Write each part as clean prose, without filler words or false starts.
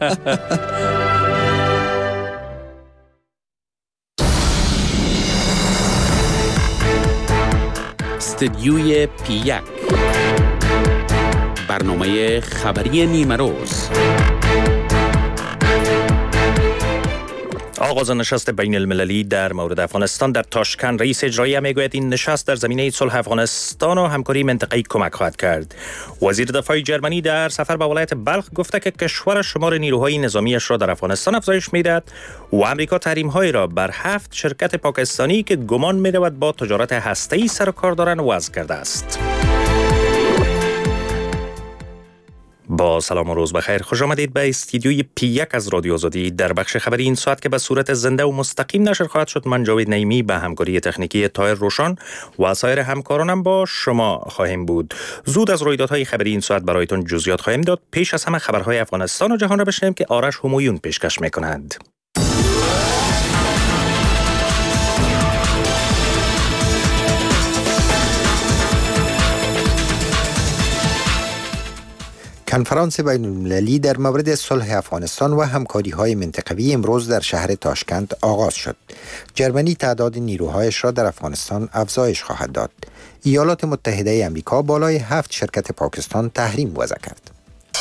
استدیوی پی1 برنامه خبری نیمه روز. آغاز نشست بین المللی در مورد افغانستان در تاشکند، رئیس اجرایی میگوید این نشست در زمینه صلح افغانستان و همکاری منطقه‌ای کمک خواهد کرد. وزیر دفاع جرمنی در سفر به ولایت بلخ گفته که کشور شمار نیروهای نظامیش را در افغانستان افزایش می‌دهد و امریکا تحریم‌های را بر 7 شرکت پاکستانی که گمان می‌رود با تجارت هسته‌ای سر و کار دارند وضع کرده است. با سلام و روز بخیر، خوش آمدید به استودیوی پی1 از رادیو آزادی. در بخش خبری این ساعت که به صورت زنده و مستقیم نشر خواهد شد، من جاوید نعیمی به همکاری تکنیکی طاهر روشن و سایر همکارانم با شما خواهیم بود. زود از رویدادهای خبری این ساعت برایتون جزئیات خواهیم داد. پیش از همه خبرهای افغانستان و جهان را بشنویم که آرش همایون پیشکش می‌کنند. کنفرانس بین المللی در مورد صلح افغانستان و همکاری‌های منطقوی امروز در شهر تاشکند آغاز شد. جرمنی تعداد نیروهایش را در افغانستان افزایش خواهد داد. ایالات متحده آمریکا بالای 7 شرکت پاکستان تحریم وضع کرد.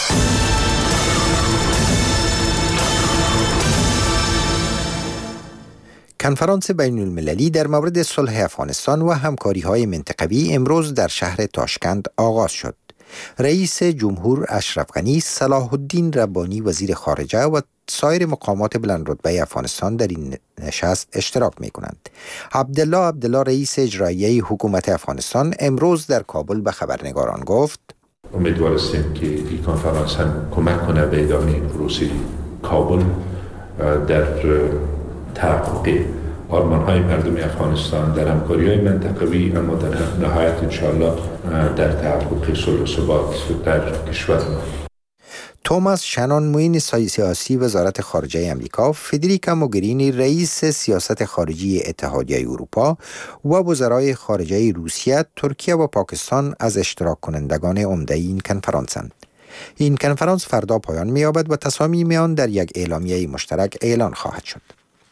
کنفرانس بین المللی در مورد صلح افغانستان و همکاری‌های منطقوی امروز در شهر تاشکند آغاز شد. رئیس جمهور اشرف غنی، صلاح الدین ربانی وزیر خارجه و سایر مقامات بلند رتبه افغانستان در این نشست اشتراک می کنند. عبدالله رئیس اجرایی حکومت افغانستان امروز در کابل به خبرنگاران گفت: امیدوار هستیم که این کنفرانس هم کمک کنه به ادامه پروسه کابل در تحقق آرمان‌های مردم افغانستان در همکاری‌های منطقوی، اما در نهایت انشاءالله در تحقق صلح و ثبات در کشور ما. توماس شنون، معین سیاسی وزارت خارجه آمریکا، فدریکا موگرینی رئیس سیاست خارجی اتحادیه اروپا و وزرای خارجه روسیه، ترکیه و پاکستان از اشتراک کنندگان عمده این کنفرانسند. این کنفرانس فردا پایان می‌یابد و تصامیم آن در یک اعلامیه مشترک اعلان خواهد شد.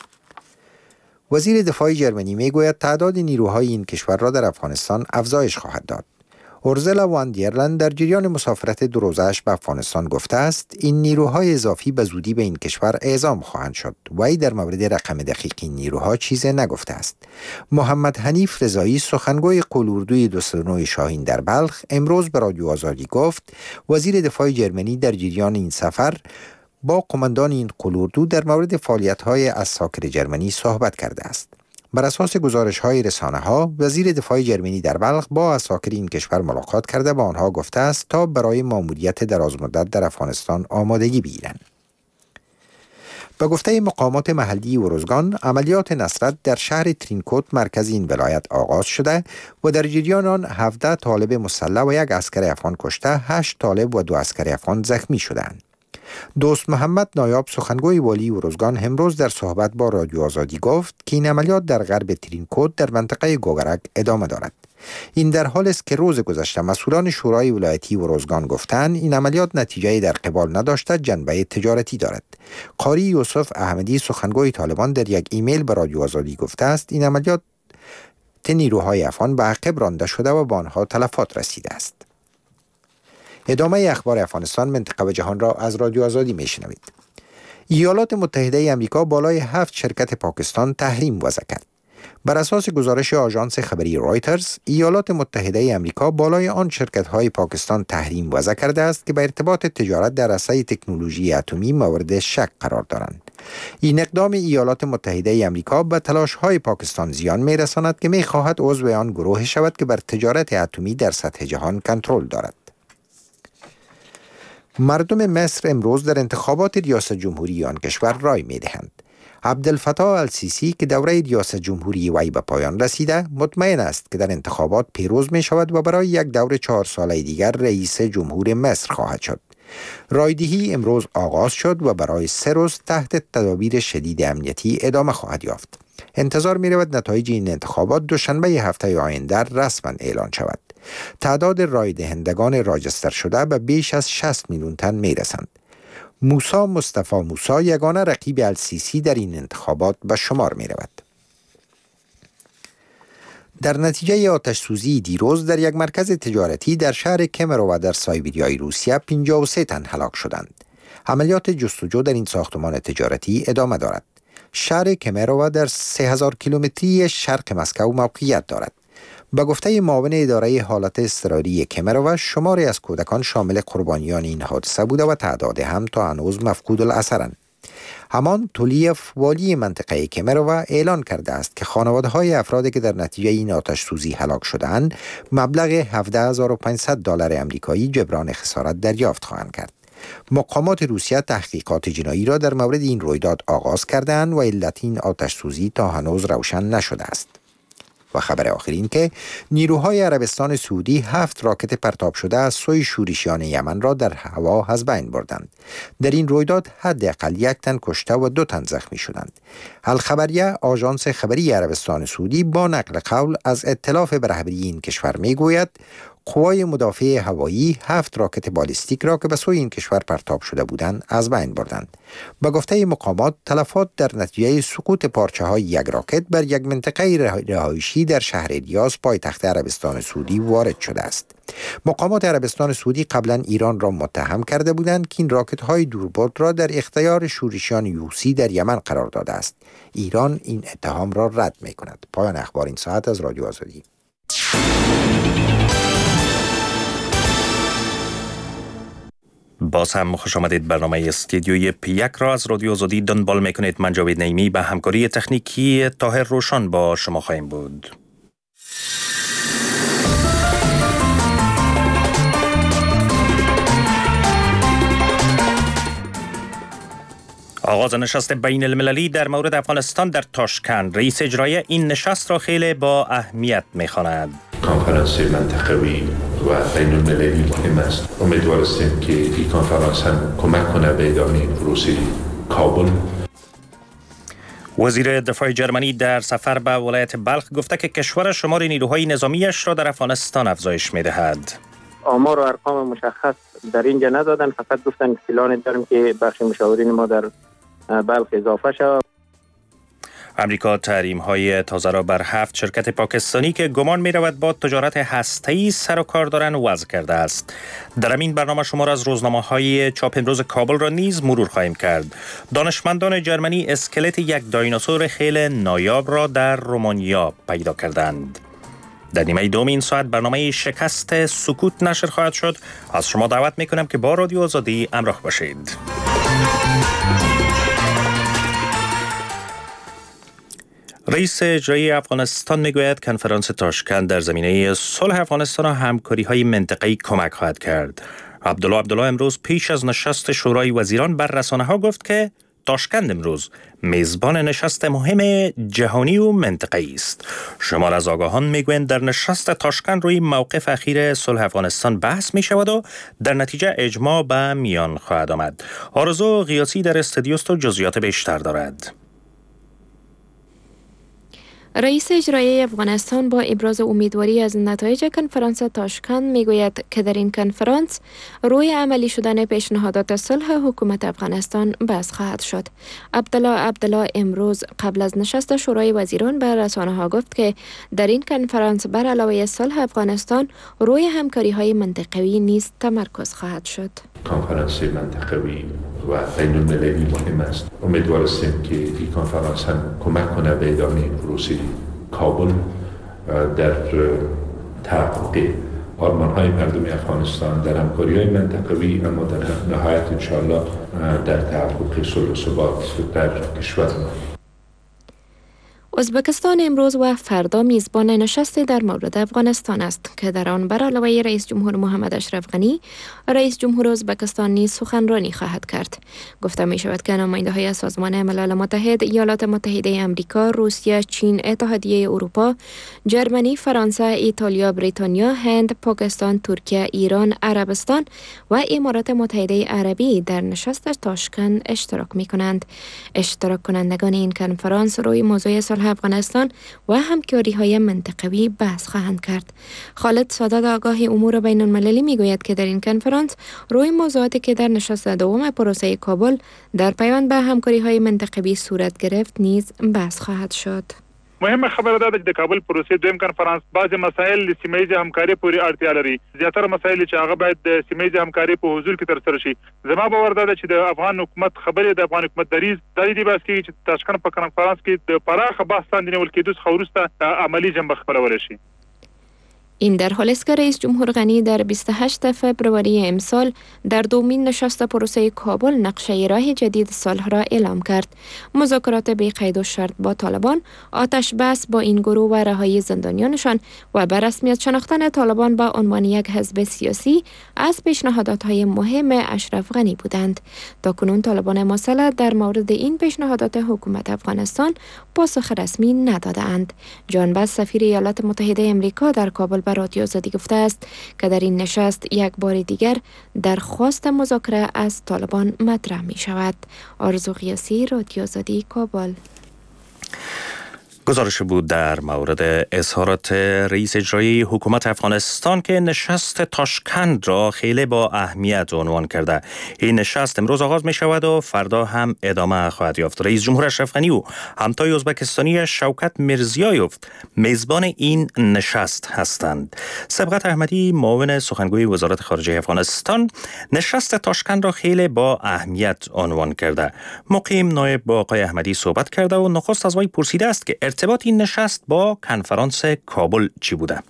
وزیر دفاع جرمنی میگوید تعداد نیروهای این کشور را در افغانستان افزایش خواهد داد. اورزلا وان دیرلند در جریان مسافرت 2 روزه‌اش به افغانستان گفته است این نیروهای اضافی به زودی به این کشور اعزام خواهند شد و ای در مورد رقم دقیق این نیروها چیزی نگفته است. محمد حنیف رضایی، سخنگوی قول‌اردوی 29 شاهین در بلخ، امروز به رادیو آزادی گفت وزیر دفاع جرمنی در جریان این سفر با قماندان این قول‌اردو در مورد فعالیت‌های عساکر جرمنی صحبت کرده است. بر اساس گزارش‌های رسانه‌ها، وزیر دفاع جرمنی در بلخ با عساکر این کشور ملاقات کرده و آنها گفته است تا برای مأموریت درازمدت در افغانستان آمادگی بگیرند. به گفته مقامات محلی ارزگان، عملیات نصرت در شهر ترینکوت مرکز این ولایت آغاز شده و در جریان آن 17 طالب مسلح و 1 عسکر افغان کشته، 8 طالب و 2 عسکر افغان زخمی شدند. دوست محمد نایاب، سخنگوی والی ارزگان، امروز در صحبت با رادیو آزادی گفت که این عملیات در غرب ترینکوت در منطقه گوگرک ادامه دارد. این در حالی است که روز گذشته مسئولان شورای ولایتی ارزگان گفتند این عملیات نتیجه در قبال نداشته، جنبه تجارتی دارد. قاری یوسف احمدی، سخنگوی طالبان، در یک ایمیل به رادیو آزادی گفته است این عملیات نیروهای افغان به عقب رانده شده و به آنها تلفات رسیده است. ادامه اخبار افغانستان، منطقه و جهان را از رادیو آزادی میشنوید. ایالات متحده آمریکا بالای 7 شرکت پاکستان تحریم وضع کرد. بر اساس گزارش آژانس خبری رایترز، ایالات متحده آمریکا بالای آن شرکت‌های پاکستان تحریم وضع کرده است که به ارتباط تجارت در عرصه تکنولوژی اتمی مورد شک قرار دارند. این اقدام ایالات متحده آمریکا به تلاش‌های پاکستان زیان می‌رساند که می‌خواهد عضو آن گروه شود که بر تجارت اتمی در سطح جهان کنترل دارد. مردم مصر امروز در انتخابات ریاست جمهوری آن کشور رای می‌دهند. عبدالفتاح السیسی که دوره ریاست جمهوری وی به پایان رسیده، مطمئن است که در انتخابات پیروز می شود و برای یک دوره 4 ساله دیگر رئیس جمهور مصر خواهد شد. رایدهی امروز آغاز شد و برای 3 روز تحت تدابیر شدید امنیتی ادامه خواهد یافت. انتظار می رود نتایج این انتخابات دوشنبه هفته آینده رسما اعلان شود. تعداد رای دهندگان راجستر شده به بیش از 60 میلیون تن می رسند. موسی مصطفی موسی یگانه رقیب السیسی در این انتخابات به شمار می رود. در نتیجه آتش سوزی دیروز در یک مرکز تجارتی در شهر کمرو در سایبریای روسیه 53 تن هلاک شدند. عملیات جستجو در این ساختمان تجارتی ادامه دارد. شهر کمرو در 3000 کیلومتری شرق مسکو موقعیت دارد. به گفته معاون اداره حالت اضطراری کمرو، شماری از کودکان شامل قربانیان این حادثه بوده و تعداد هم تا هنوز مفقود الاثرند. همان تولیف والی منطقه کمرو اعلان کرده است که خانواده‌های افرادی که در نتیجه این آتش سوزی هلاک شدند مبلغ 17500 دلار آمریکایی جبران خسارت دریافت خواهند کرد. مقامات روسیه تحقیقات جنایی را در مورد این رویداد آغاز کردند و علت این آتش سوزی تا هنوز روشن نشده است. و خبر آخر این که نیروهای عربستان سعودی 7 راکت پرتاب شده از سوی شورشیان یمن را در هوا از بین بردند. در این رویداد حداقل 1 تن کشته و 2 تن زخمی شدند. الخبریه آژانس خبری عربستان سعودی با نقل قول از ائتلاف به رهبری این کشور میگوید قوای مدافع هوایی 7 راکت بالستیک را که به سوی این کشور پرتاب شده بودند از بین بردند. به گفته مقامات تلفات در نتیجه سقوط پارچه های یک راکت بر یک منطقه رهایشی در شهر ریاض پایتخت عربستان سعودی وارد شده است. مقامات عربستان سعودی قبلا ایران را متهم کرده بودند که این راکت های دوربرد را در اختیار شورشیان حوثی در یمن قرار داده است. ایران این اتهام را رد می کند. پایان اخبار این ساعت از رادیو آزادی. باز هم خوش آمدید. برنامه استودیوی پیک را از رادیو آزادی دنبال میکنید. من جاوید نعیمی به همکاری تکنیکی طاهر روشن با شما خواهیم بود. آغاز نشست بین المللی در مورد افغانستان در تاشکند. رئیس اجرایی این نشست را خیلی با اهمیت می‌خواند. کنفرانس منطقوی و بین المللی مهم است. امیدوار هستیم که این کنفرانس هم کمک کنه به ادامه پروسه کابل. وزیر دفاع جرمنی در سفر به ولایت بلخ گفته که کشور شمار نیروهای نظامیش را در افغانستان افزایش می‌دهد. آمار و ارقام مشخص در اینجا ندادن، فقط گفتن پلان داریم که بخش مشاورین ما در بلخ اضافه شود. امریکا تحریم‌های تازه را بر 7 شرکت پاکستانی که گمان می‌رود با تجارت هسته‌ای سر و کار دارند وضع کرده است. در این برنامه شما را از روزنامه‌های چاپ امروز کابل را نیز مرور خواهیم کرد. دانشمندان جرمنی اسکلت یک دایناسور خیلی نایاب را در رومانیا پیدا کردند. در نیمه دوم این ساعت برنامه شکست سکوت نشر خواهد شد. از شما دعوت می‌کنم که با رادیو آزادی همراه باشید. رئیس اجرایی افغانستان میگوید کنفرانس تاشکند در زمینه صلح افغانستان و همکاری‌های منطقه‌ای کمک خواهد کرد. عبدالله امروز پیش از نشست شورای وزیران بر رسانه‌ها گفت که تاشکند امروز میزبان نشست مهم جهانی و منطقه‌ای است. شمار از آگاهان میگویند در نشست تاشکند روی موقف اخیر صلح افغانستان بحث می شود و در نتیجه اجماع به میان خواهد آمد. آرزو غیاثی در استودیو است و جزئیات بیشتر دارد. رئیس اجرایی افغانستان با ابراز امیدواری از نتایج کنفرانس تاشکند میگوید که در این کنفرانس روی عملی شدن پیشنهادات صلح حکومت افغانستان بحث خواهد شد. عبدالله امروز قبل از نشست شورای وزیران به رسانه‌ها گفت که در این کنفرانس بر علاوه صلح افغانستان روی همکاری‌های منطقوی نیز تمرکز خواهد شد. کنفرانس منطقوی و بین المللی مهم است. امیدوار هستیم که این کنفرانس هم کمک کنه به ادامه پروسه کابل در تحقق آرمان‌های مردم افغانستان در همکاری‌های منطقوی، اما در نهایت انشاءالله در تحقق صلح و ثبات در کشور ما. ازبکستان امروز و فردا میزبان نشستی در مورد افغانستان است که در آن بر علاوه رئیس جمهور محمد اشرف غنی، رئیس جمهور ازبکستان نیز سخنرانی خواهد کرد. گفته می شود که نماینده‌های از سازمان ملل متحد، ایالات متحده آمریکا، روسیه، چین، اتحادیه اروپا، جرمنی، فرانسه، ایتالیا، بریتانیا، هند، پاکستان، ترکیه، ایران، عربستان و امارات متحده عربی در نشست تاشکند اشتراک می کنند. اشتراک کنندگان این کنفرانس روی موضوع صلح افغانستان و همکاری‌های منطقوی بحث خواهند کرد. خالد سادات آگاه امور بین المللی میگوید که در این کنفرانس روی موضوعاتی که در نشست دوم پروسه کابل در پیوند به همکاری‌های منطقوی صورت گرفت نیز بحث خواهد شد. مهمه خبره ده چې د کابل پروسې دویم کنفرانس بعض مسایل د سیمه‌ایزې همکاري پورې اړتیا لري. زیاتره مسایل چې هغه باید د سیمه‌ایزې همکاري په حضور کې ترسره شي. زما باور ده چې د افغان حکومت خبرې د افغان حکومت دریز د دې بحث کې چې تاشکند په کنفرانس کې د پراخه بحث لاندې نیول کېدو څخه وروسته عملی جنبه خبرول شي. این در حالی است که رئیس جمهور غنی در 28 فبروری امسال در دومین نشست پروسه کابل نقشه راه جدید صلح را اعلام کرد. مذاکرات بی قید و شرط با طالبان، آتش بس با این گروه و رهایی زندانیانشان و به رسمیت شناختن طالبان به عنوان یک حزب سیاسی از پیشنهادات مهم اشرف غنی بودند. تاکنون طالبان مسلح در مورد این پیشنهادات حکومت افغانستان پاسخ رسمی نداده‌اند. جان بس سفیر ایالات متحده آمریکا در کابل به رادیو آزادی گفته است که در این نشست یک بار دیگر درخواست مذاکره از طالبان مطرح می شود. آرزو قیاسی، رادیو آزادی، کابل. گزارش بود در مورد اظهارات رئیس اجرایی حکومت افغانستان که نشست تاشکند را خیلی با اهمیت عنوان کرده. این نشست امروز آغاز می شود و فردا هم ادامه خواهد یافت. رئیس جمهور اشرف غنی و همتای ازبکستانی شوکت میرزیایوف میزبان این نشست هستند. سبقت احمدی، معاون سخنگوی وزارت خارجه افغانستان، نشست تاشکند را خیلی با اهمیت عنوان کرده. مقیم نایب با آقای احمدی صحبت کرده و نخست از وی پرسیده است که ارتباط این نشست با کنفرانس کابل چی بوده؟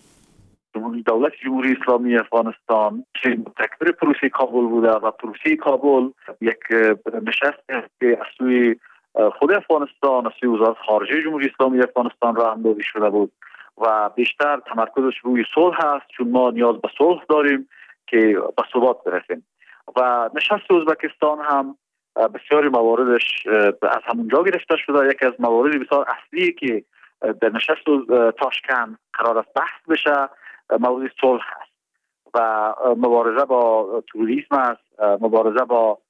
دولت جمهوری اسلامی افغانستان که متکبر پروسه کابل بوده و پروسه کابل یک نشست که از سوی خود افغانستان، از سوی وزارت خارجه جمهوری اسلامی افغانستان راه اندازی شده بود و بیشتر تمرکزش روی صلح است، چون ما نیاز به صلح داریم که به ثبات برسیم. و نشست ازبکستان هم بسیاری مواردش از همونجا گرفته شده. یکی از موارد بسیار اصلی که در نشست تاشکند قرار است بحث بشه موضوع صلح است و مبارزه با تروریسم است، مبارزه با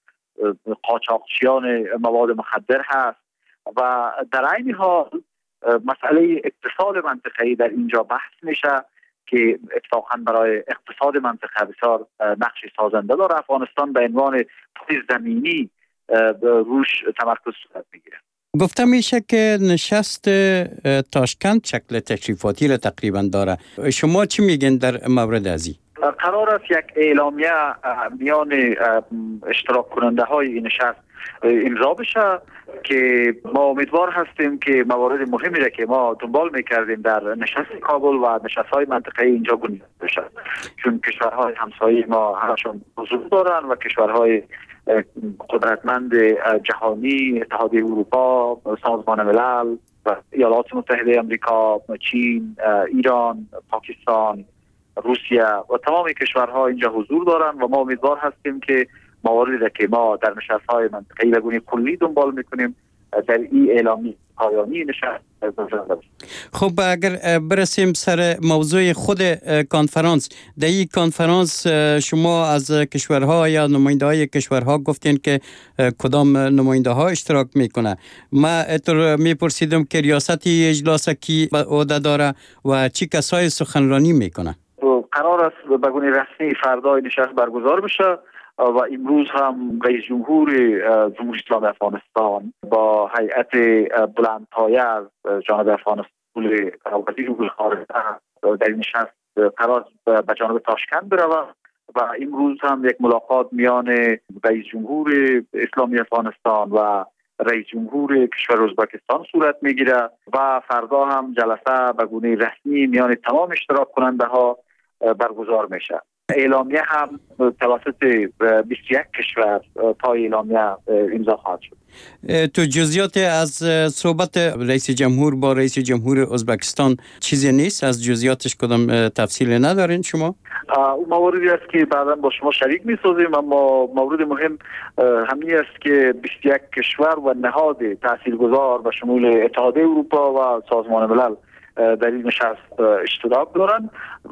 قاچاقچیان مواد مخدر هست و در عین حال مسئله اقتصاد منطقه‌ای در اینجا بحث میشه که اتفاقا برای اقتصاد منطقه بسیار نقش سازنده داره. افغانستان به عنوان پای زمینی روش تمرکز صورت میگیره. گفته میشه که نشست تاشکند شکل تشریفاتی را تقریبا داره. شما چی میگین در مورد ازی؟ قرار است یک اعلامیه میان اشتراک کننده های این نشست امضا بشه که ما امیدوار هستیم که موارد مهمی را که ما دنبال میکردیم در نشست کابل و نشست های منطقه‌ای اینجا گنجانده بشه، چون کشورهای همسایه ما همشون حضور دارن و کشورهای قدرتمند جهانی، اتحادیه اروپا، سازمان ملل و ایالات متحده آمریکا، چین، ایران، پاکستان، روسیه و تمام کشورها اینجا حضور دارن و ما امیدوار هستیم که مواردی که ما در نشست‌های منطقه‌ای به گونه کلی دنبال میکنیم در این اعلامیه پایانی نشست گنجانده بشه. خب اگر برسیم سر موضوع خود کنفرانس، در این کنفرانس شما از کشورها یا نماینده‌های کشورها گفتین که کدام نماینده‌ها اشتراک میکنه. ما اتر میپرسیدم که ریاستی اجلاس کی عهده داره و چی کسای سخنرانی میکنه. قرار است به گونه رسمی فردا نشست برگزار بشه و امروز هم رئیس جمهور جمهوری اسلامی افغانستان با هیئت بلندپایه از جانب افغانستان وزیر امور خارجه در این نشست قرار به جانب تاشکند برود و امروز هم یک ملاقات میان رئیس جمهور اسلامی افغانستان و رئیس جمهور کشور ازبکستان صورت میگیره و فردا هم جلسه به گونه رسمی میان تمام اشتراک کننده ها برگزار میشه. اعلامیه هم توسط 21 کشور پای اعلامیه امضا خواهد شد. تو جزئیات از صحبت رئیس جمهور با رئیس جمهور ازبکستان چیزی نیست؟ از جزئیاتش کدام تفصیل ندارین شما؟ اون مواردی است که بعدا با شما شریک می‌سازیم، اما مورد مهم همین است که 21 کشور و نهاد تاثیرگذار به شمول اتحادیه اروپا و سازمان ملل در این نشست اشتراک دارن و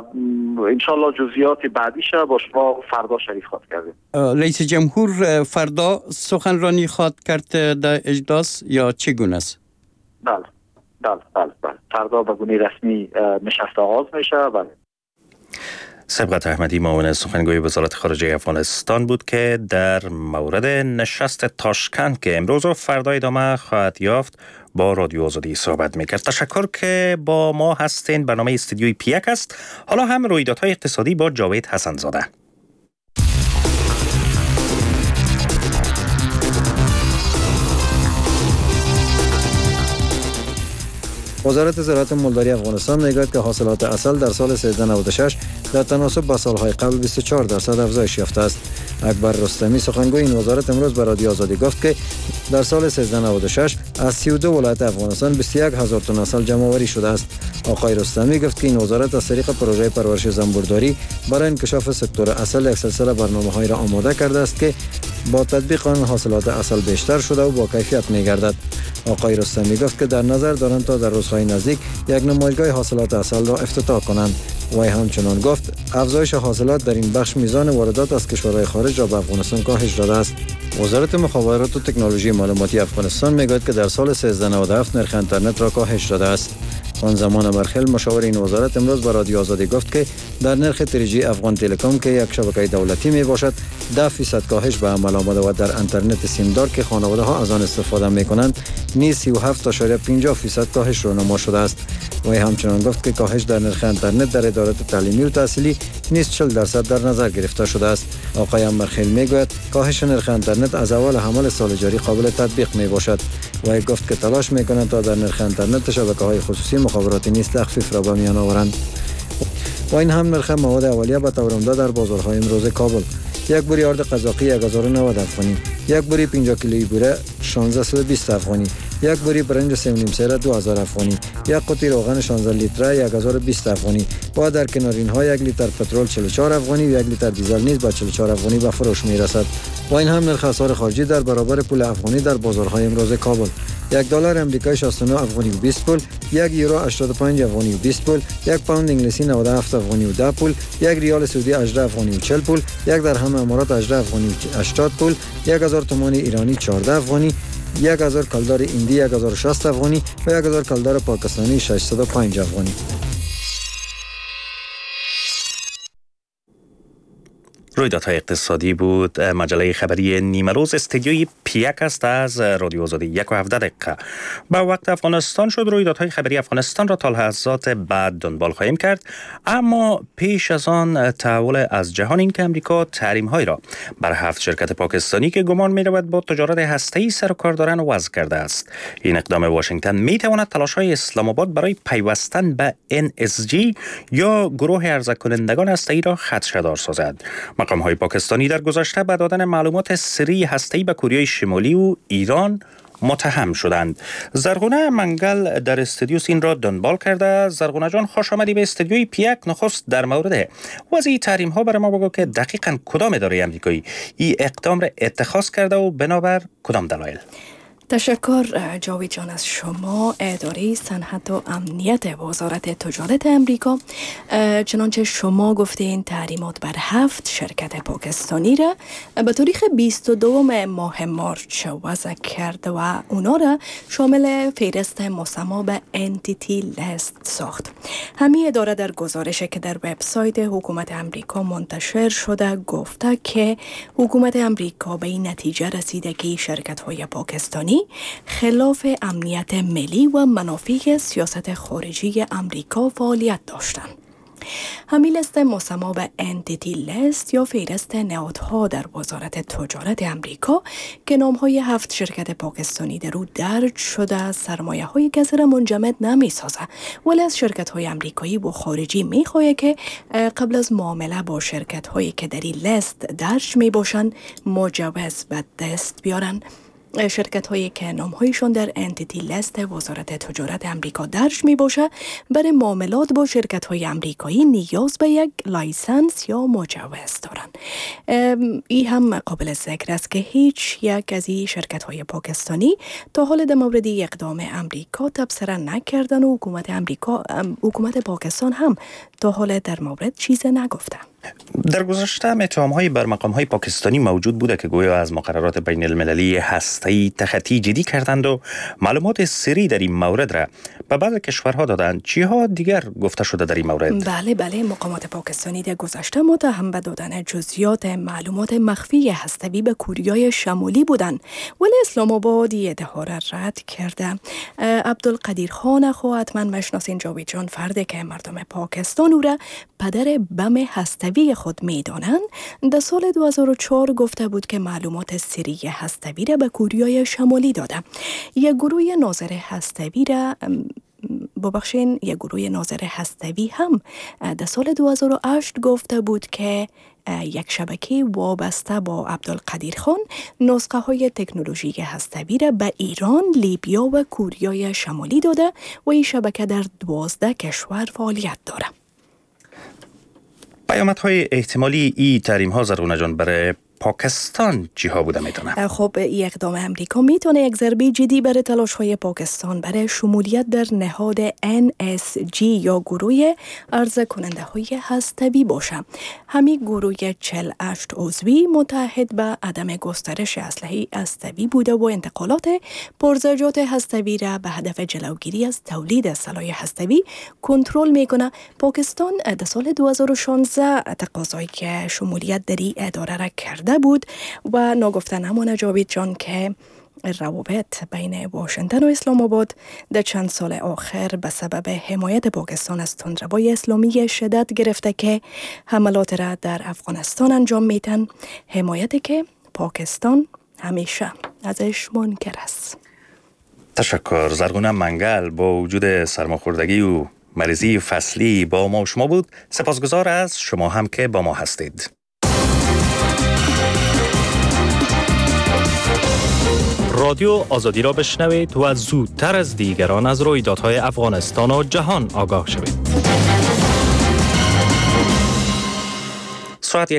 انشالله جزئیات بعدیش با شما فردا شریک خواهد کردیم. رئیس جمهور فردا سخنرانی خواهد کرد در اجلاس یا چگونه است؟ بله. بله فردا به گونه رسمی نشست آغاز میشه. بله. سبقت احمدی معاون سخنگوی وزارت خارجه افغانستان بود که در مورد نشست تاشکند که امروز و فردا ادامه خواهد یافت با رادیو آزادی صحبت میکرد. تشکر که با ما هستین. برنامه استودیوی پیک است. حالا هم رویدادهای اقتصادی با جاوید حسن زاده. وزارت زراعت مولداری افغانستان میگوید که حاصلات عسل در سال 1396 در تناسب با سالهای قبل 24% افزایش یافته است. اکبر رستمی سخنگوی این وزارت امروز به رادیو آزادی گفت که در سال 1396 از 32 ولایت افغانستان 21000 تن عسل جمع آوری شده است. آقای رستمی گفت که این وزارت از طریق پروژه پرورش زنبورداری برای انکشاف سکتور عسل یک سلسله برنامه‌های را آماده کرده است که با تطبیق آن حاصلات عسل بیشتر شده و با کیفیت می‌گردد. آقای رستمی گفت که در نظر دارند تا در روزهای نزدیک یک نمایشگاه حاصلات عسل را افتتاح کنند. وی همچنان گفت افزایش حاصلات در این بخش میزان واردات از کشورهای خارج را به افغانستان کاهش داده است. وزارت مخابرات و تکنولوژی معلوماتی افغانستان میگوید که در سال 1397 نرخ اینترنت را کاهش داده است. خان زمان مرخل مشاور این وزارت امروز به رادیو آزادی گفت که در نرخ 3G افغان تلکام که یک شبکه دولتی می باشد 10% کاهش به عمل آمده و در اینترنت سیمدار که خانواده ها از آن استفاده می کنند نیز 37.50% کاهش رونما شده است. وی همچنان گفت که کاهش در نرخ اینترنت در ادارات تعلیمی و تحصیلی نیز 40% در نظر گرفته شده است. آقای مرخل میگوید کاهش نرخ اینترنت از اول حمل سال جاری قابل تطبیق می باشد. وی گفت که تلاش می کنند تا در نرخ اینترنت شبکه‌های خصوصی مخابراتی نیز تخفیف را به میان آورند. و این هم نرخ مواد اولیه به طور عمده در بازارهای امروز کابل: یک بوری آرد قزاقی 1090 افغانی، یک بوری 50 کیلویی بوره 1620 افغانی، یک بوری برنج 3.5 سیر 2000 افغانی، یک قوطی روغن 16 لیتره 1020 افغانی و در کنار اینها یک لیتر پترول 44 افغانی و یک لیتر دیزل نیز با 44 افغانی به فروش میرسد. و این هم نرخ اسعار خارجی در برابر پول افغانی در بازارهای امروز کابل: یک دلار امریکایی 69 افغانی و 20 پول، یک یورو 85 افغانی و 20 پول، یک پوند انگلیسی 97 افغانی و 10 پول، یک ریال سعودی 18 افغانی و 40 پول، یک درهم امارات 18 افغانی و 80 پول، 1000 تومان ایرانی 14 افغانی، 1000 کلدار هندی 1060 افغانی و 1000 کلدار پاکستانی 605 افغانی. رویدادهای اقتصادی بود. مجله خبری نیمه روز استدیوی پیک است از رادیو آزادی 1:17 با وقت افغانستان شد. رویدادهای خبری افغانستان را تا لحظات بعد دنبال خواهیم کرد، اما پیش از آن تحول از جهان این که امریکا تحریم‌های را بر 7 شرکت پاکستانی که گمان می‌رود با تجارت هسته‌ای سر و کار دارند وضع کرده است. این اقدام واشنگتن می‌تواند تلاش‌های اسلام آباد برای پیوستن به NSG یا گروه عرضه کنندگان هسته‌ای را خدشه‌دار سازد. مقام‌های پاکستانی در گذشته به دادن معلومات سری هسته‌ای به کره شمالی و ایران متهم شدند. زرغونه منگل در استودیو این را دنبال کرده. زرغونه جان، خوش آمدی به استودیوی پیک. نخست در مورد وضع تحریم ها برای ما بگو که دقیقاً کدام اداره آمریکایی این اقدام را اتخاذ کرده و بنابر کدام دلایل؟ تشکر جاوید جان از شما. اداره صنعت و امنیت وزارت تجارت امریکا چنانچه شما گفتین تحریمات بر 7 شرکت پاکستانی را به تاریخ 22 ماه مارچ وضع کرد و اونا را شامل فهرست مسما به انتیتی لیست ساخت. همین اداره در گزارشی که در وبسایت حکومت امریکا منتشر شده گفته که حکومت امریکا به این نتیجه رسیده که شرکت‌های پاکستانی خلاف امنیت ملی و منافع سیاست خارجی امریکا فعالیت داشتند. همین لیست مسما به انتیتی لیست یا فهرست نهادها در وزارت تجارت امریکا که نامهای 7 شرکت پاکستانی در او درج شده سرمایه های کسی را منجمد نمی سازه، ولی از شرکت های امریکایی و خارجی می خواهد که قبل از معامله با شرکت هایی که در این لیست درج می باشند مجوز به دست بیارن. شرکت هایی که نامهایشان در انتیتی لیست وزارت تجارت امریکا درج می باشه برای معاملات با شرکت های امریکایی نیاز به یک لایسنس یا مجوز دارند. این هم قابل ذکر است که هیچ یک از این شرکت های پاکستانی تا حال در مورد اقدام امریکا تبصره نکردن و حکومت پاکستان هم تا حال در مورد چیز نگفته. در گذشته اتهام‌های بر مقام‌های پاکستانی موجود بوده که گویا از مقررات بین المللی هسته‌ای تخطی جدی کردند و معلومات سری در این مورد را به بعض کشورها دادند. چیها دیگر گفته شده در این مورد؟ بله مقامات پاکستانی در گذشته متهم به دادن جزئیات معلومات مخفی هسته‌ای به کوریای شمالی بودند، ولی اسلام آباد این ادعا را رد کرده. عبدالقدیر خان خو حتما مشناسین، جاوید جان، فردی که مردم پاکستان او را پدر بم هسته‌ای خود می‌دانند، در سال 2004 گفته بود که معلومات سری هسته‌ای را به کوریای شمالی داده. یک گروه ناظر هسته‌ای را یک گروه ناظر هسته‌ای هم در سال 2008 گفته بود که یک شبکه وابسته با عبدالقدیر خان نسخه های تکنولوژی هسته‌ای را به ایران، لیبیا و کوریای شمالی داده و این شبکه در 12 کشور فعالیت داره. پیامدهای احتمالی ای تحریم ها زرغونه جان برای پاکستان چیها بوده میتونه؟ خب این اقدام امریکا میتونه یک ضربه جدی برای تلاش های پاکستان برای شمولیت در نهاد NSG یا گروه عرضه کننده های هسته‌ای باشه. همین گروه 48 عضوی متحد به عدم گسترش اسلحه هسته‌ای بوده و انتقالات پرزجات هسته‌ای را به هدف جلوگیری از تولید سلاح هسته‌ای کنترل میکنه. پاکستان در سال 2016 تقاضای که شمولیت در این اداره را کرده بود و ناگفته نمانه جاوید جان که روابط بین واشنگتن و اسلام آباد در چند سال آخر به سبب حمایت پاکستان از تندروای اسلامی شدت گرفته که حملات را در افغانستان انجام میدن، حمایتی که پاکستان همیشه ازش منکر است. تشکر. زرغونه منگل با وجود سرماخوردگی و مریضی فصلی با ما و شما بود. سپاسگزار از شما هم که با ما هستید. رادیو آزادی را بشنوید و زودتر از دیگران از رویدادهای افغانستان و جهان آگاه شوید. ساعت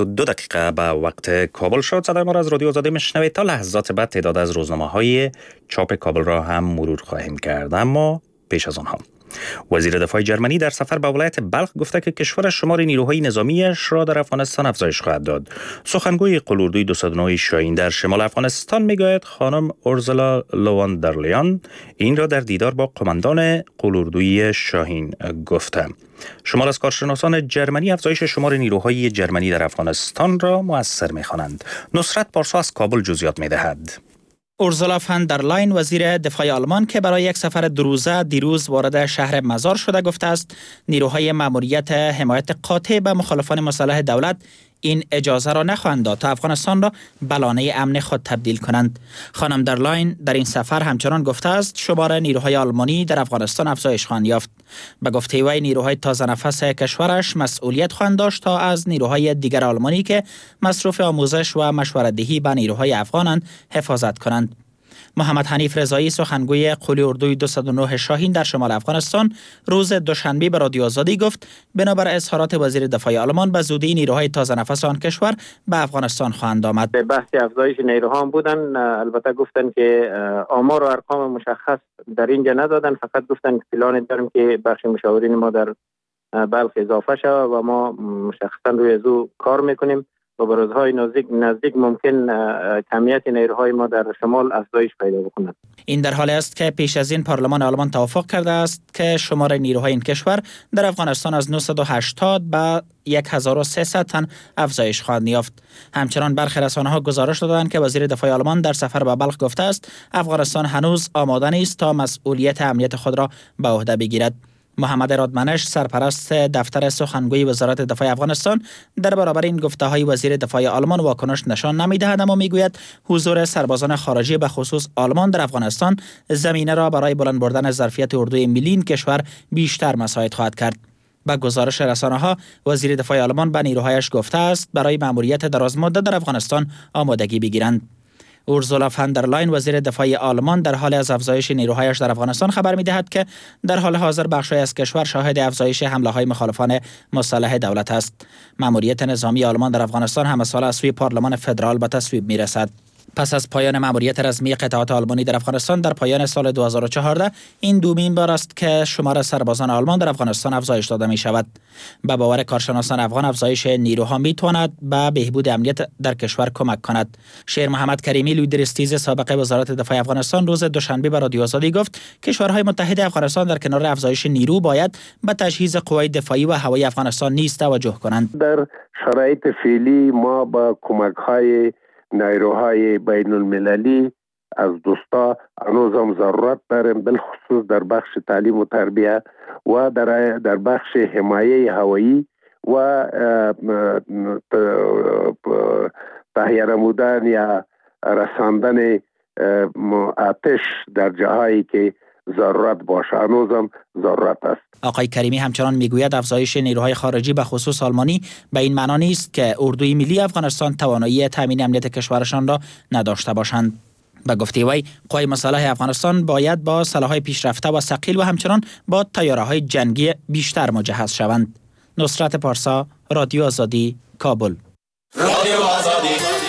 1:22 به وقت کابل شد. صدای ما را از رادیو آزادی میشنوید. تا لحظات بعد تعداد از روزنامه‌های چاپ کابل را هم مرور خواهیم کرد، اما پیش از آنها وزیر دفاع جرمنی در سفر به ولایت بلخ گفته که کشورش شمار نیروهای نظامیش را در افغانستان افزایش خواهد داد. سخنگوی قلوردوی 209 شاهین در شمال افغانستان میگوید خانم اورزولا لوان در لیان این را در دیدار با قماندان قلوردوی شاهین گفته. شمار از کارشناسان جرمنی افزایش شمار نیروهای جرمنی در افغانستان را مؤثر می‌خوانند. نصرت پارسا از کابل جزئیات می‌دهد. اورزولا فان در لاین وزیر دفاع آلمان که برای یک سفر 2 روزه دیروز وارد شهر مزار شده گفته است نیروهای ماموریت حمایت قاطع به مخالفان مسلح دولت این اجازه را نخواهند داد تا افغانستان را به لانه امن خود تبدیل کنند. خانم در لاین در این سفر همچنان گفته است شمار نیروهای آلمانی در افغانستان افزایش خواهند یافت. به گفته وی نیروهای تازه نفس کشورش مسئولیت خواهند داشت تا از نیروهای دیگر آلمانی که مصروف آموزش و مشورت‌دهی به نیروهای افغانند حفاظت کنند. محمد حنیف رضایی سخنگوی قلوردوی 209 شاهین در شمال افغانستان روز دوشنبه به رادیو آزادی گفت بنابر اظهارات وزیر دفاع آلمان به زودی نیروهای تازه نفس آن کشور به افغانستان خواهند آمد. به بحث افزایش نیروها هم بودن، البته گفتن که آمار و ارقام مشخص در اینجا ندادن، فقط گفتن که پلان داریم که بخش مشاورین ما در بلخ اضافه شود و ما مشخصا روی ازو کار میکنیم و به روزهای نزدیک ممکن کمیت نیروهای ما در شمال افزایش پیدا بکند. این در حالی است که پیش از این پارلمان آلمان توافق کرده است که شمار نیروهای این کشور در افغانستان از 980 به 1300 تن افزایش خواهد یافت. همچنان برخی رسانه‌ها گزارش دادند که وزیر دفاع آلمان در سفر به بلخ گفته است افغانستان هنوز آماده نیست تا مسئولیت امنیت خود را به عهده بگیرد. محمد رادمنش سرپرست دفتر سخنگوی وزارت دفاع افغانستان در برابر این گفته‌های وزیر دفاع آلمان واکنش نشان نمی‌دهد، اما میگوید حضور سربازان خارجی به خصوص آلمان در افغانستان زمینه را برای بلند بردن ظرفیت اردوی ملی این کشور بیشتر مساعد خواهد کرد. با گزارش رسانه‌ها وزیر دفاع آلمان به نیروهایش گفته است برای مأموریت درازمدت در افغانستان آمادگی بگیرند. اورزولا فان در لاین وزیر دفاع آلمان در حال از افزایش نیروهایش در افغانستان خبر می‌دهد که در حال حاضر بخشی از کشور شاهد افزایش حمله‌های مخالفان مسلح دولت است. مأموریت نظامی آلمان در افغانستان همه ساله از سوی پارلمان فدرال به تصویب می‌رسد. پس از پایان مأموریت رسمی قطعات آلمانی در افغانستان در پایان سال 2014 این دومین بار است که شمار سربازان آلمان در افغانستان افزایش داده می شود. به باور کارشناسان افغان افزایش نیروها می تواند به بهبود امنیت در کشور کمک کند. شیر محمد کریمی لویدرستیز سابق وزارت دفاع افغانستان روز دوشنبه به رادیو آزادی گفت کشورهای متحد افغانستان در کنار افزایش نیرو باید به تجهیز قوای دفاعی و هوایی افغانستان نیز توجه کنند. در شرایط فعلی ما با کمک‌های نیروهای بین المللی از دوستا هنوز هم ضرورت داریم، بالخصوص در بخش تعلیم و تربیه و در بخش حمایه هوایی و تهیه نمودن یا رساندن آتش در جاهایی که ضرورت باشه. هنوزم ضرورت است. آقای کریمی همچنان میگوید افزایش نیروهای خارجی به خصوص آلمانی به این معنا نیست که اردوی ملی افغانستان توانایی تامین امنیت کشورشان را نداشته باشند. به گفته وی قوای مسلح افغانستان باید با سلاح‌های پیشرفته و ثقیل و همچنان با طیاره‌های جنگی بیشتر مجهز شوند. نصرت پارسا، رادیو آزادی، کابل. رادیو آزادی.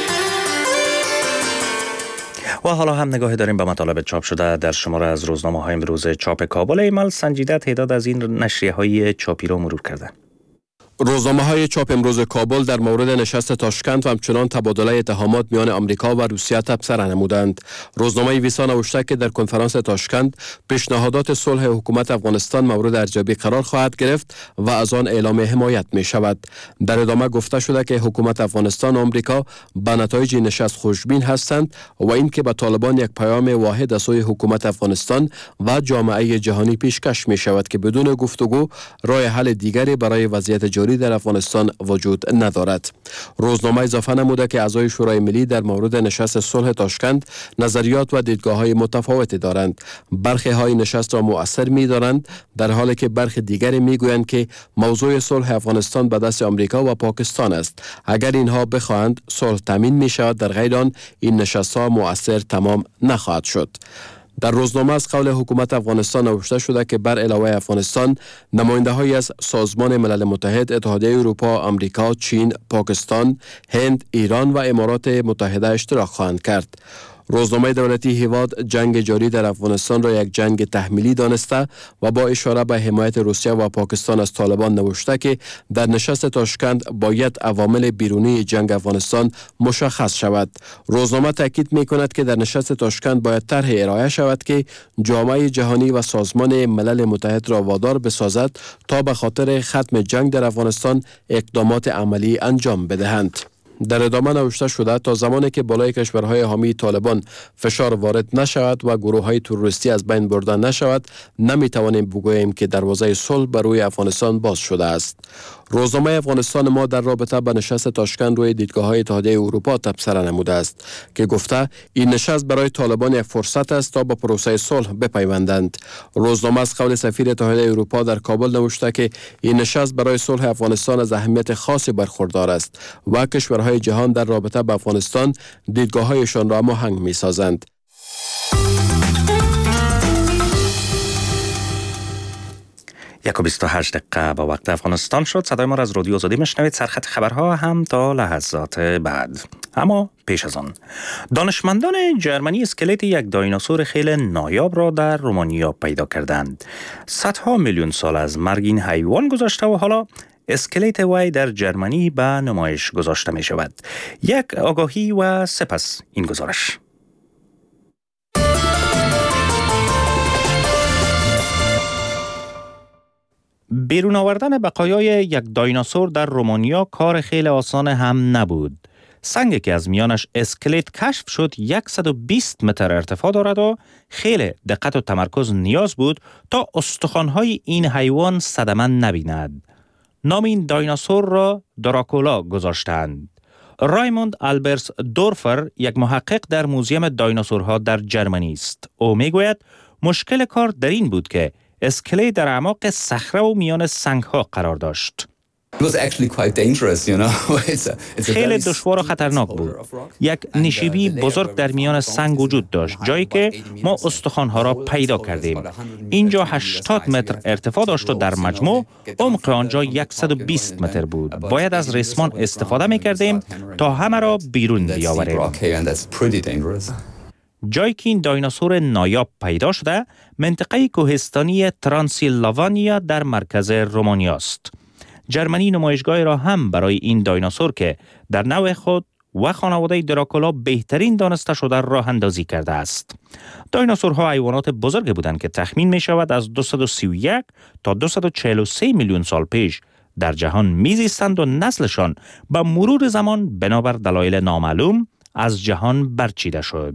و حالا هم نگاهی داریم به مطالب چاپ شده در شماره از روزنامه‌های امروز چاپ کابل. ایمال سنجیده تعداد از این نشریه‌های چاپی را مرور کرده. روزنامه‌های چاپ امروز کابل در مورد نشست تاشکند و همچنان تبادله اتهامات میان آمریکا و روسیه تبصره نمودند. روزنامه ویسا نوشته که در کنفرانس تاشکند پیشنهادات صلح حکومت افغانستان مورد ارزیابی قرار خواهد گرفت و از آن اعلام حمایت می شود. در ادامه گفته شده که حکومت افغانستان و آمریکا به نتایج نشست خوشبین هستند و اینکه به طالبان یک پیام واحد از سوی حکومت افغانستان و جامعه جهانی پیشکش می شود که بدون گفتگو راه حل دیگری برای وضعیت جاری در افغانستان وجود ندارد. روزنامه اضافه نموده که اعضای شورای ملی در مورد نشست صلح تاشکند نظریات و دیدگاه‌های متفاوتی دارند. برخی های نشست را مؤثر می‌دارند در حالی که برخی دیگری می‌گویند که موضوع صلح افغانستان به دست آمریکا و پاکستان است. اگر اینها بخواهند صلح تامین می‌شود، در غیر آن این نشست‌ها مؤثر تمام نخواهد شد. در روزنامه از قول حکومت افغانستان نوشته شده که بر علاوه افغانستان نماینده‌هایی از سازمان ملل متحد، اتحادیه اروپا، آمریکا، چین، پاکستان، هند، ایران و امارات متحده اشتراک خواهند کرد. روزنامه دولتی هیواد جنگ جاری در افغانستان را یک جنگ تحمیلی دانسته و با اشاره به حمایت روسیه و پاکستان از طالبان نوشته که در نشست تاشکند باید عوامل بیرونی جنگ افغانستان مشخص شود. روزنامه تاکید می‌کند که در نشست تاشکند باید طرح ارائه شود که جامعه جهانی و سازمان ملل متحد را وادار بسازد تا به خاطر ختم جنگ در افغانستان اقدامات عملی انجام بدهند. در ادامه نوشته شده تا زمانی که بالای کشورهای حامی طالبان فشار وارد نشود و گروه‌های تروریستی از بین برده نشود، نمی‌توانیم بگوییم که دروازه صلح بر روی افغانستان باز شده است. روزنامه افغانستان ما در رابطه با نشست تاشکند روی دیدگاه‌های اتحادیه اروپا تبصره نموده است که گفته این نشست برای طالبان یک فرصت است تا به پروسه صلح بپیوندند. روزنامه از قول سفیر اتحادیه اروپا در کابل نوشته که این نشست برای صلح افغانستان از اهمیت خاصی برخوردار است و کشورهای جهان در رابطه با افغانستان دیدگاه‌هایشان را هماهنگ می‌سازند. 1:28 به وقت افغانستان شد. صدای ما را از رادیو آزادی میشنوید. سرخط خبرها هم تا لحظات بعد. اما پیش از آن دانشمندان جرمنی اسکلت یک دایناسور خیلی نایاب را در رومانیا پیدا کردند. صدها میلیون سال از مرگ این حیوان گذشته و حالا اسکلت وی در جرمنی به نمایش گذاشته می شود. یک آگاهی و سپس این گزارش. بیرون آوردن بقایای یک دایناسور در رومانیا کار خیلی آسان هم نبود. سنگی که از میانش اسکلت کشف شد 120 متر ارتفاع دارد و خیلی دقت و تمرکز نیاز بود تا استخوان‌های این حیوان صدمه نبیند. نام این دایناسور را دراکولا گذاشتند. رایموند آلبرس دورفر یک محقق در موزیم دایناسورها در جرمنی است. او میگوید مشکل کار در این بود که اسکلت در اعماق صخره و میان سنگ‌ها قرار داشت. خیلی دشوار و خطرناک بود. یک نشیبی بزرگ در میان سنگ وجود داشت، جایی که ما استخوان‌ها را پیدا کردیم. اینجا 80 متر ارتفاع داشت و در مجموع عمق آنجا 120 متر بود. باید از ریسمان استفاده می‌کردیم تا همه را بیرون بیاوریم. جایی که این دایناسور نایاب پیدا شده، منطقه کوهستانی ترانسیلوانیا در مرکز رومانیا است. جرمنی نمایشگاه را هم برای این دایناسور که در نوع خود و خانواده دراکولا بهترین دانسته شده راه اندازی کرده است. دایناسورها حیوانات بزرگی بودند که تخمین می شود از 231 تا 243 میلیون سال پیش در جهان میزیستند و نسلشان به مرور زمان بنابر دلایل نامعلوم از جهان برچیده شد.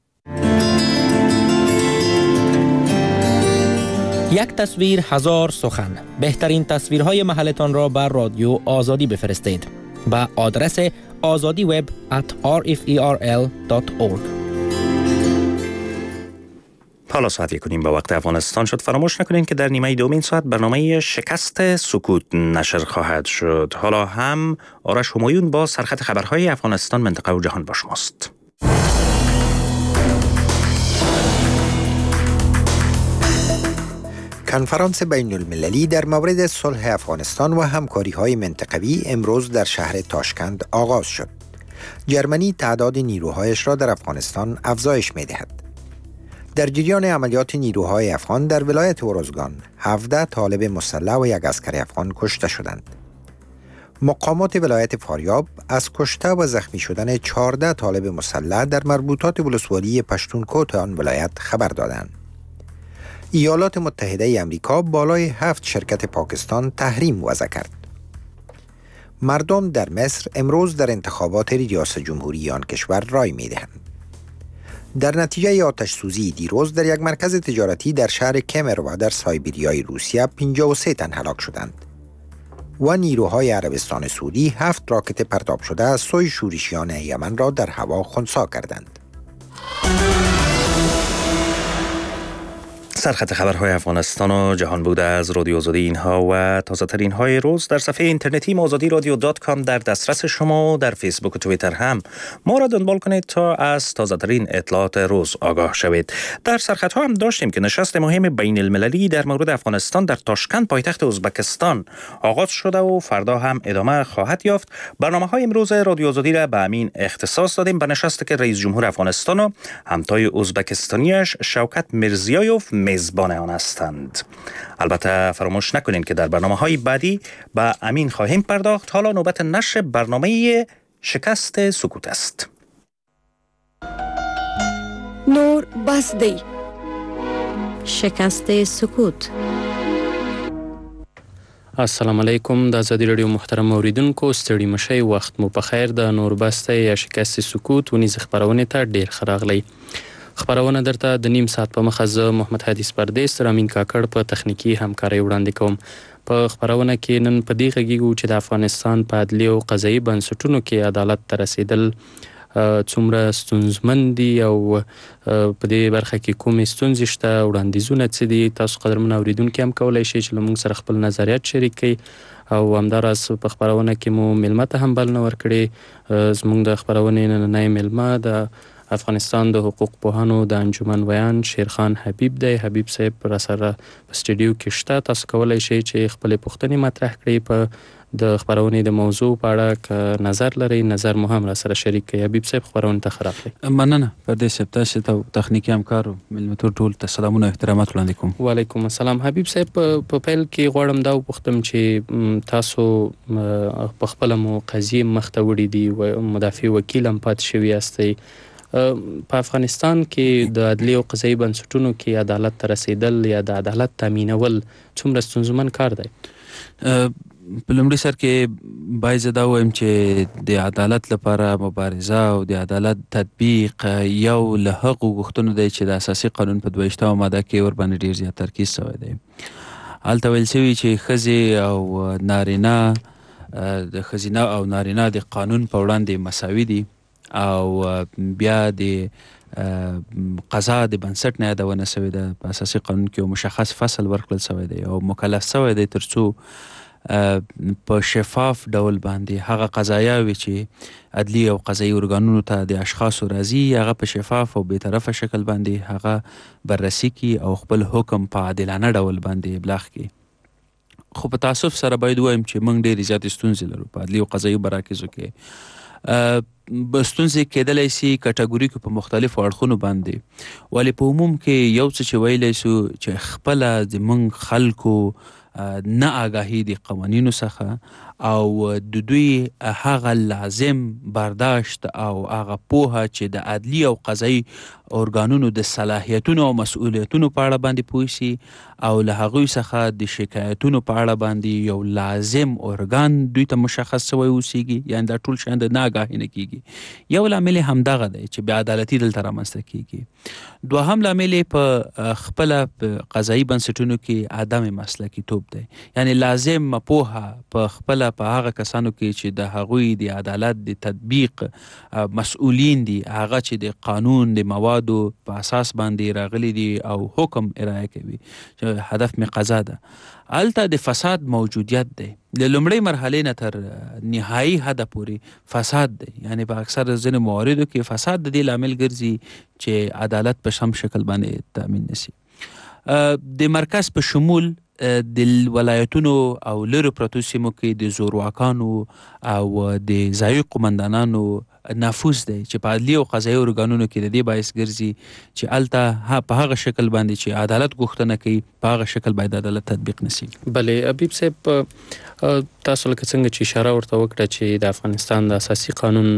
یک تصویر هزار سخن. بهترین تصویرهای محلتان را بر رادیو آزادی بفرستید به آدرس azadiweb@rferl.org. حالا ساعت 1:30 به وقت افغانستان شد. فراموش نکنید که در نیمه دومین ساعت برنامه شکست سکوت نشر خواهد شد. حالا هم آرش همایون با سرخط خبرهای افغانستان، منطقه و جهان با شماست. کنفرانس بین المللی در مورد صلح افغانستان و همکاری‌های منطقوی امروز در شهر تاشکند آغاز شد. جرمنی تعداد نیروهایش را در افغانستان افزایش می‌دهد. در جریان عملیات نیروهای افغان در ولایت اروزگان 17 طالب مسلح و یک عسکر افغان کشته شدند. مقامات ولایت فاریاب از کشته و زخمی شدن 14 طالب مسلح در مربوطات ولسوالی پشتونکوت آن ولایت خبر دادند. ایالات متحده امریکا بالای 7 شرکت پاکستان تحریم وضع کرد. مردم در مصر امروز در انتخابات ریاست جمهوری آن کشور رای می‌دهند. در نتیجه آتش سوزی دیروز در یک مرکز تجارتی در شهر کمروا در سایبریای روسیه 53 تن هلاک شدند و نیروهای عربستان سعودی 7 راکت پرتاب شده از سوی شورشیان یمن را در هوا خنثی کردند. سرخط خبرهای افغانستان و جهان بوده از رادیو آزادی اینها و تازه ترین های روز در صفحه اینترنتی azadiradyo.com در دسترس شما. در فیسبوک و توییتر هم ما را دنبال کنید تا از تازه ترین اطلاعات روز آگاه شوید. در سرخط ها هم داشتیم که نشست مهم بین المللی در مورد افغانستان در تاشکند پایتخت ازبکستان آغاز شده و فردا هم ادامه خواهد یافت. برنامه های امروز رادیو آزادی را به همین اختصاص دادیم، به نشستی که رئیس جمهور افغانستان و همتای ازبکستانیش شوکت میرزیایوف میزبان آن هستند. البته فراموش نکنید که در برنامه‌های بعدی به امین خواهیم پرداخت. حالا نوبت نشر برنامه شکست سکوت است. نور بسدی، شکست سکوت. السلام علیکم. د آزادی رادیو محترم اوریدونکو، ستړي مشئ، وخت مو په خیر. د نور بسته یا شکست سکوت ونیز خبرونه ته ډیر خراغلی. خبرونه درته د نیم ساعت په مخه زه محمد حدیث پردیس رامین کاکړ په تخنیکی همکاري وړاندې کوم. په خبرونه کې نن په دې غږیږو چې د افغانستان په عدلي او قضایي بنسټونو کې عدالت ته رسیدل څومره ستونزمن دي او په دې برخه کې کومې ستونزې شته، وړاندیزونه څه دي. تاسو قدرمن اوریدونکي هم کولی شئ چې له موږ سره خپل نظریات شریک کړئ او همداراز په خبرونه کې مو میلمه ته هم بلنه ورکړې. زموږ د خبرونې نننی میلمه د افغانستان د حقوق پوهانو د انجمن ویان شیرخان حبیب دی. حبیب صاحب را سره په سټډیو کې شته. تاسو کولی شئ چې خپلې پوښتنې مطرح کړئ په د خبرونې د موضوع په اړه. که نظر لرئ نظر مو هم را سره شریک کړئ. حبیب صاحب خبرونه ته ښه راغلی. مننه پردیس صاحب، تاسو ته تخنیکي همکارو ملمتور ټول ته سلامونه او احترامات وړاندې کوم. وعلیکم السلام. حبیب صاحب په پیل کې غواړم دا وپوښتم چې تاسو په خپله مو قضیې مخته وړي دي و مدافع وکیل هم پاتې شوي یاستئ. په افغانستان کې د عدلي او قضایي بنسټونو کې عدالت ته رسیدل یا د عدالت تامینول څومره ستونزمن کار دی؟ په لومړي سر کې باید زه دا ووایم چې د عدالت لپاره مبارزه او د عدالت تطبیق یو له هغو غوښتنو دی چې د اساسي قانون په 22 ماده کې ورباندې ډېر زیات ترکیز شوی دی. هلته ویل شوي چې ښځې او نارینه د ښځینه او نارینه د قانون په وړاندې مساوي دي او بیا د قضا د بنسټ نه یادونه شوې ده. په اساسي قانون کې یو مشخص فصل ورکړل شوی دی او مکلف شوی دی تر څو په شفاف ډول باندې هغه قضایاوې چې عدلي او قضایي ارګانونو ته د اشخاصو راځي هغه په شفاف او بیطرفه شکل باندې هغه بررسي کړي او خپل حکم په عادلانه ډول باندې ابلاغ کړي. خو په تاسف سره باید ووایم چې موږ ډېرې زیاتې ستونزې لرو په عدلي او قضایي مراکزو کې. ستونزې کېدلی سي کټګوریکو په مختلفو اړخونو باندې، ولې په عموم کې یو څه چې ویلی سو چې خپله زموږ خلکو نه آګاهي د قوانینو څخه او د دوی هغه لازم برداشت او هغه پوهه چې د عدلي او قضایي ارګانونو د صلاحیتونو او مسؤلیتونو په اړه باندې پوه سي او له هغوی څخه د شکایتونو په اړه باندې یو لازم ارګان دوی ته مشخص شوی اوسیږي، یعنې دا ټول شیان د نه آګاهي نه کیږي. یو لامل یې همدغه دی چې بې عدالتي دلته رامنځته کیږي. دوهم لامل یې په خپله په قضایي بنسټونو کې عدم مسلکیتوب دی، یعنې لازم پوهه په خپله په هغه کسانو کې چې د هغوی د عدالت د تطبیق مسؤلین دي، هغه چې د قانون د موادو په اساس باندې راغلي دي او حکم ارائه کوي چې هدف مې قضا ده. هلته د فساد موجودیت دی، له لومړۍ مرحلې نه تر نهایي حده پورې فساد دی، یعنې په اکثر ځینو مواردو کې فساد د دې لامل ګرځي چې عدالت په سم شکل باندې تامین نشي. د مرکز په شمول د ولایتونو او لرو پرتو سیمو کې د زورواکانو او د ځایي قمندانانو نفوذ دی چې په عدلي او قضایي ارګانونو کې د دې باعث ګرځي چې هلته په هغه شکل باندې چې عدالت غوښتنه کوي په هغه شکل باید عدالت تطبیق نشي. بلې حبیب صاحب، تاسو لکه څنګه چې اشاره ورته وکړه چې د افغانستان د اساسي قانون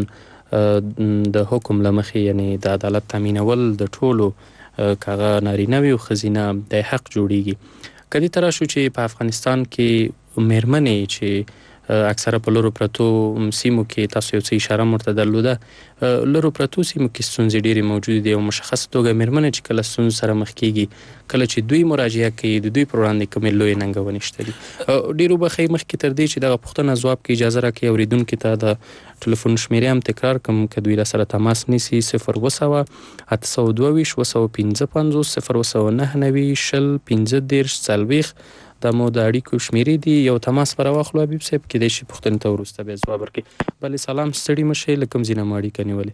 د حکم له مخې یعنې د عدالت تامینول د ټولو کاغه نارینه وي او ښځینه د حق جوړیږي. که دې ته راشو چې په افغانستان کې میرمنې چې اکثره په لرو پرتو سیمو کې تاسو یو څه اشاره ورته درلوده، لرو پرتو سیمو کې ستونزې ډېرې موجودې دي او مشخصه توګه میرمنې چې کله ستونزو سره مخ کېږي، کله چې دوی مراجعه کوي د دوی پر وړاندې کومې لویې ننګونې شته دي. ډېرو به ښایي مخکې تر دې چې دغه پوښتنه ځواب کې اجازه راکړي اورېدونکي ته د ټلیفون شمېرې هم تکرار کړم که دوی راسره تماس نیسي 020 822 255 019 20 15 40 دا مو د اړیکو شمېرې دي. یو تماس به راواخلو حبیب صاحب، کیدای شي پوښتنې ته وروسته بیا ځواب ورکړي. بلې سلام، ستړي مه شئ، له کوم ځای نه مو اړیکه نیولې؟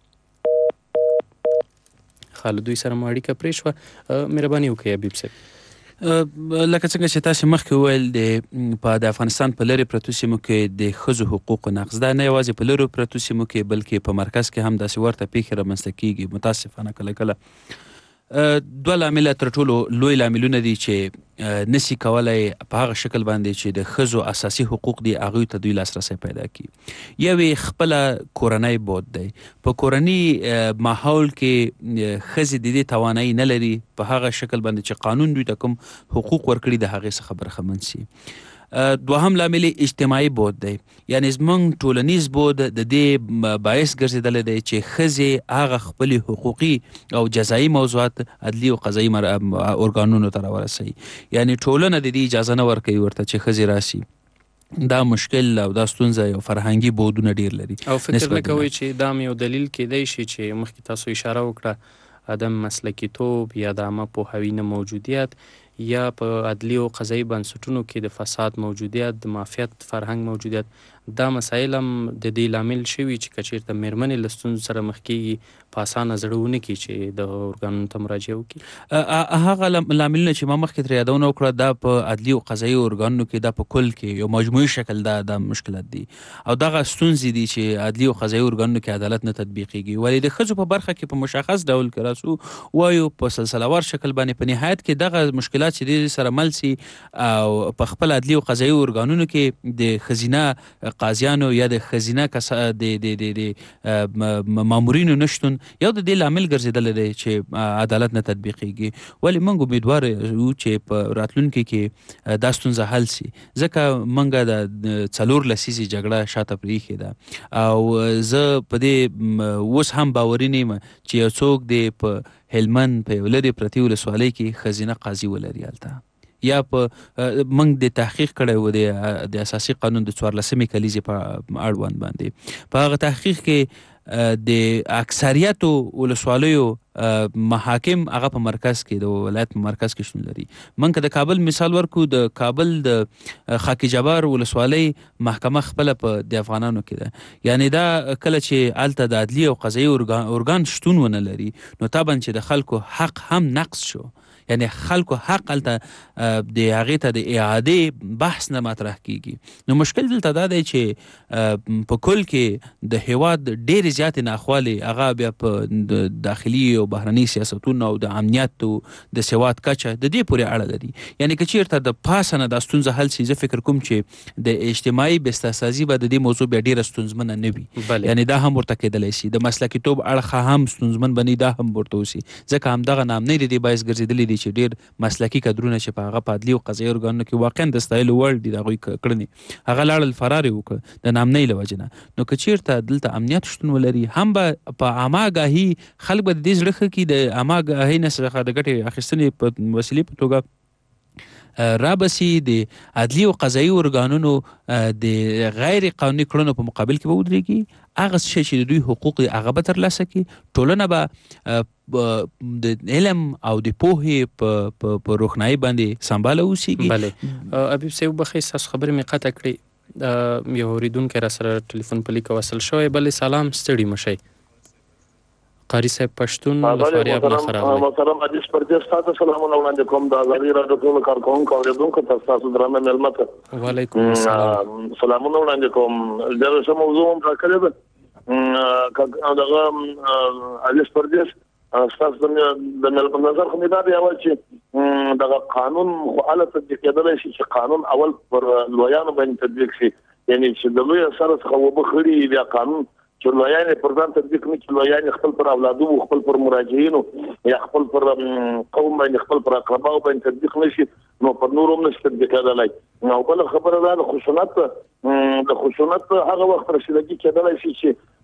ښه، له دوی سره مو اړیکه پرې شوه. مهرباني وکړئ حبیب صاحب. لکه څنګه چې تاسو مخکې وویل د افغانستان په لرې پرتو سیمو کې د ښځو حقوقو نقض، دا نه یوازې په لرې پرتو سیمو کې بلکې په مرکز کې هم داسې ورته پیښې رامنځته کیږي متاسفانه کله کله. دوه لامله تر ټولو لوی لاملونه دي چې نسی کولای په هغه شکل باندې چې د ښځو اساسي حقوق دي هغوی ته دوی لاسرسی پیدا کړي. یو یې خپله کورنی بود دی، په کورني ماحول کې ښځې د دې توانایي نه لري په هغه شکل باندې چې قانون دوی ته کوم حقوق ورکړي د هغې څخه برخمن سي. دوهم لامل اجتماعي بود دی، یعنې زموږ ټولنیز بود د دې باعث ګرځېدلی دی چې ښځې هغه خپلې حقوقي او جزایي موضوعات عدلي او قضایي ارګانونو ته راورسوي، یعنې ټولنه د دې اجازه نه ورکوي ورته چې ښځې راسي. دا مشکل او دا ستونزه یو فرهنګي بودونه ډیر لري. او فکر نه کوئ چې دا یو دلیل کیدای شي چې مخکې تاسو اشاره وکړه عدم مسلکیتوب یا د عامه پوهاوي نه موجودیت یا په عدلي او قضایي بنسټونو کې د فساد موجودیت، د مافیات فرهنګ موجودیت، دا مسایل هم د دې لامل شوي چې که چېرته میرمنې له ستونزو سره مخ کېږي په اسانه زړه ونه کړي چې د ارګانونو ته مراجعه وکړي. هغه لاملونه چې ما مخکې ترې یادونه وکړه دا په عدلي او قضایي ارګانونو کې دا په کل کې یو مجموعي شکل دا مشکلات دي او دغه ستونزې دي چې عدلي او قضایي ارګانونو کې عدالت نه تطبیقېږي. ولې د ښځو په برخه کې په مشخص ډول که راسو وایو په سلسلهوار شکل باندې په نهایت کې دغه مشکلات چې دې سره مل سي او په خپل عدلي او قضایي ارګانونو کې د ښځینه قاضیانو یا د ښځینه د مامورینو نشتون یو د دې لامل ګرځېدلی دی چې عدالت نه تطبیقېږي. ولې موږ امیدوار یو چې په راتلونکي کې دا ستونزه حل سي، ځکه موږ د 4 لسیزې جګړه شاته پرېښې ده او زه په دې اوس هم باوري نه یم چې یو څوک دی په هلمند په یو لرې پرتې ولسوالۍ کې ښځینه قاضي ولري هلته یا په موږ د تحقیق کړی و د اساسي قانون د 14مې کلیزې په اړوند باندې. په هغه تحقیق کې د اکثریتو ولسوالیو محاکم هغه په مرکز کې د ولایت په مرکز کې شتون لري. من که د کابل مثال ورکو، د کابل د خاکی جبار ولسوالۍ محکمه خپله په د افغانانو کې ده. یعنی دا کله چې هلته د عدلي او قضایي ارګان شتون ونه لري نو طبعا چې د خلکو حق هم نقص شو. یعنی خلکو حق هلته د هغې ته د اعادې بحث نه مطرح کیږي. نو مشکل دلته دا دی چې په کل کې د هیواد ډېرې زیاتې ناخوالې هغه بیا په داخلي او بهرني سیاستونو او د امنیتو د سواد کچه د دې پورې اړه لري. یعنی که چېرته د پاسه نه دا ستونزه حل شي، زه فکر کوم چې د اجتماعي بسته‌سازي به د دې موضوع بیا ډېره ستونزمنه نه وي. یعنی دا هم ورته کېدلی شي. د مسلکیتوب اړخه هم ستونزمن بني، دا هم ورته وسي، ځکه همدغه نامنۍ د دې باعث ګرځېدلي دي چې ډېر مسلکي کدرونه چې په هغه په عدلي او قضایي ارګانونو کې واقعا د ستایلو وړ دي د هغوی کړنې، هغه لاړل فرار یې وکړه د نامنۍ له وجې نه. نو که چېرته دلته امنیت شتون ولري، هم به په عامه آګاهي خلک به د دې زړه ښه کړي، د عامه آګاهۍ نه څخه د ګټې اخیستنې په وسیلې په توګه رابسي د عدلي او قضایي ارګانونو د غیر قانوني کړنو په مقابل کې به ودرېږي. هغه شی چې د دوی حقوق دي هغه به ترلاسه کړي. ټولنه به د علم او د پوهې په روښنایي باندې سمباله اوسیږي. بله حبیب صاحب بخیر، ستاسو خبرې مې قطع کړې. یو اورېدونکی را سره ټلیفون په لیکه وصل شوی. بلې سلام، ستړي مشئ. قاری صاحب پښتون له فاریاب نه خراب محترم حدیث پردیس تاسو سلامونه وړاندې کوم. د ازادي راډیو ټول کارکونکو اوریدونکو تاسو درنه ملمت. وعلیکم السلام. سلامونه وړاندې کوم. دا څه موضوع هم راکړی ده دغه حدیث پردیس تاسو د نظر خو دا دی چې دغه قانون خو اله تطبیق کېدلی شي چې قانون اول پر لویانو باندې تطبیق شي. یعنی چې د لوی سره څخه وبخړي بیا قانون چې لویان پر ځان تطبیق نه کړي، لویان خپل پر اولادو، خپل پر مراجعینو یا خپل پر قوم باندې، خپل پر اقرباو باندې تطبیق نشي، نو پر نور هم نشي تطبیق کېدلی. نو بل خبره ده د خشونت هغه وخت رسیدګي کېدلی شي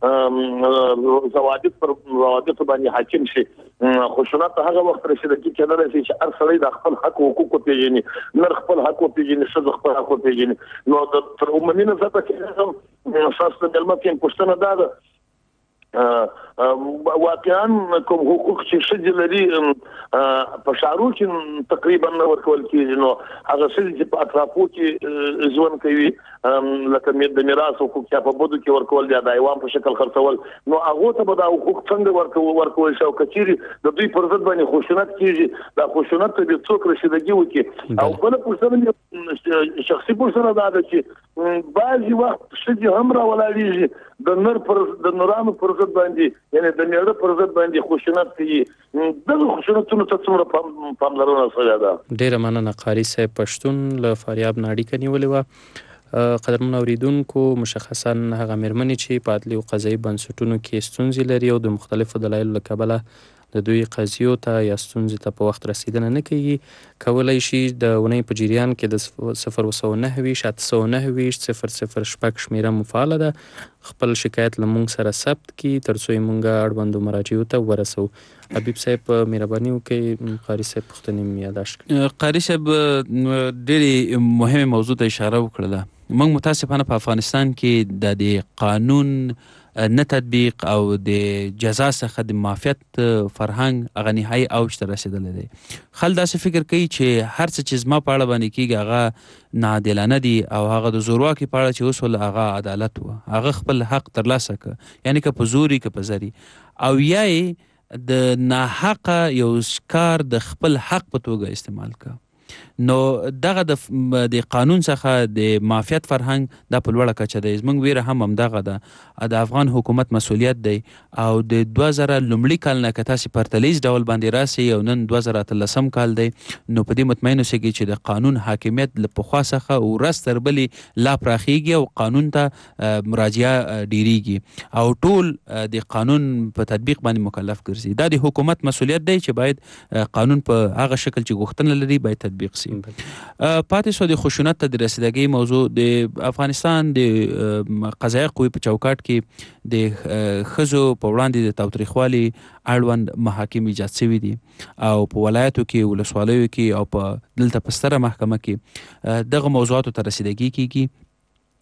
چې ضوابط پر ضوابط باندې حاکم شي. خشونت هغه وخت رسیدګي کېدلی شي چې هر سړی د خپل حق او حقوق وپېژني، نر خپل حق وپېژني، ښځه خپل حق وپېژني. نو تر عمومي نظر کې هم اساس د ملت کې پوښتنه ده واقعا کوم حقوق چې ښځې لري په ښارو کې تقریبا نه ورکول کېږي. نو هغه ښځې چې په اطرافو کې ژوند کوي لکه د میراث حقوق چې په بدو کې ورکول دي، د ایوان په شکل خرڅول، نو هغو ته به دا حقوق څنګه ورکول شي؟ او که چیرې د دوی پر ضد باندې خشونت کېږي، دا خشونت ته به څوک رسیدګي وکړي؟ او بله پوښتنه شخصي پوښتنه دا ده چې بعضې وخت ښځې هم راولاړېږي د نورانو پر ضد باندې، یعنی د میړه پر ضد باندې خشونت کوي. دغه خشونتونو ته څومره پاملرنه شوې ده؟ ډېره مننه قاري صاحب پښتون له فاریاب نه اړیکه نیولې وه. قدرمن اوریدونکو، مشخصا هغه مېرمنې چې په عدلي او قضایي بنسټونو کې ستونزې لري او د مختلفو دلایلو له کبله د دوی قضیو ته یا ستونزې ته په وخت رسیدنه نه کوي، کولی شي د اونۍ په جریان کې د 029 00 شمیره مفعاله ده، خپل شکایت له موږ سره ثبت کړي تر څو یې موږ اړوندو مراجعو ته ورسوو. حبیب صاحب مهرباني وکړئ قاري صاحب پوښتنې مې یاداشت کړي. قاري صاحب ډېرې مهمې موضوع ته اشاره وکړله. موږ متاسفانه په افغانستان کې د قانون نه تطبیق او د جزا څخه د معافیت فرهنګ هغه نهایي اوج ته رسېدلی دی. خلک داسې فکر کوي چې هر څه چې زما په اړه باندې کېږي هغه ناعادلانه دي او هغه د زورواکي په اړه چې اوس ول هغه عدالت و، هغه خپل حق ترلاسه کړه، یعنی که په زوري که په زري، او یا یې د ناحقه یو کار د خپل حق په توګه استعمال کړه. نو دغه د قانون څخه د معافیت فرهنګ دا په لوړه کچه دی. زموږ ویره هم همدغه ده، د افغان حکومت مسؤلیت دی او د 2000 لومړي کال نه که تاسې پرتلیز ډول باندې راسئ او نن 2013 کال دی، نو په دې مطمئن اوسئ چې د قانون حاکمیت له پخوا څخه ورځ تر بلې لا پراخیږي او قانون ته مراجعه ډیریږي او ټول د قانون په تطبیق باندې مکلف ګرځي. دا د حکومت مسؤلیت دی چې باید قانون په هغه شکل چې غوښتنه لري باید تطبیق سي. پاتې شو د خشونت ته د رسیدګۍ موضوع. د افغانستان د قضایي قوې په چوکاټ کې د ښځو په وړاندې د تاوتریخوالي اړوند محاکم ایجاد شوي دي او په ولایتو کې، ولسوالیو کې او په دلته په ستره محکمه کې دغه موضوعاتو ته رسیدګي کیږي.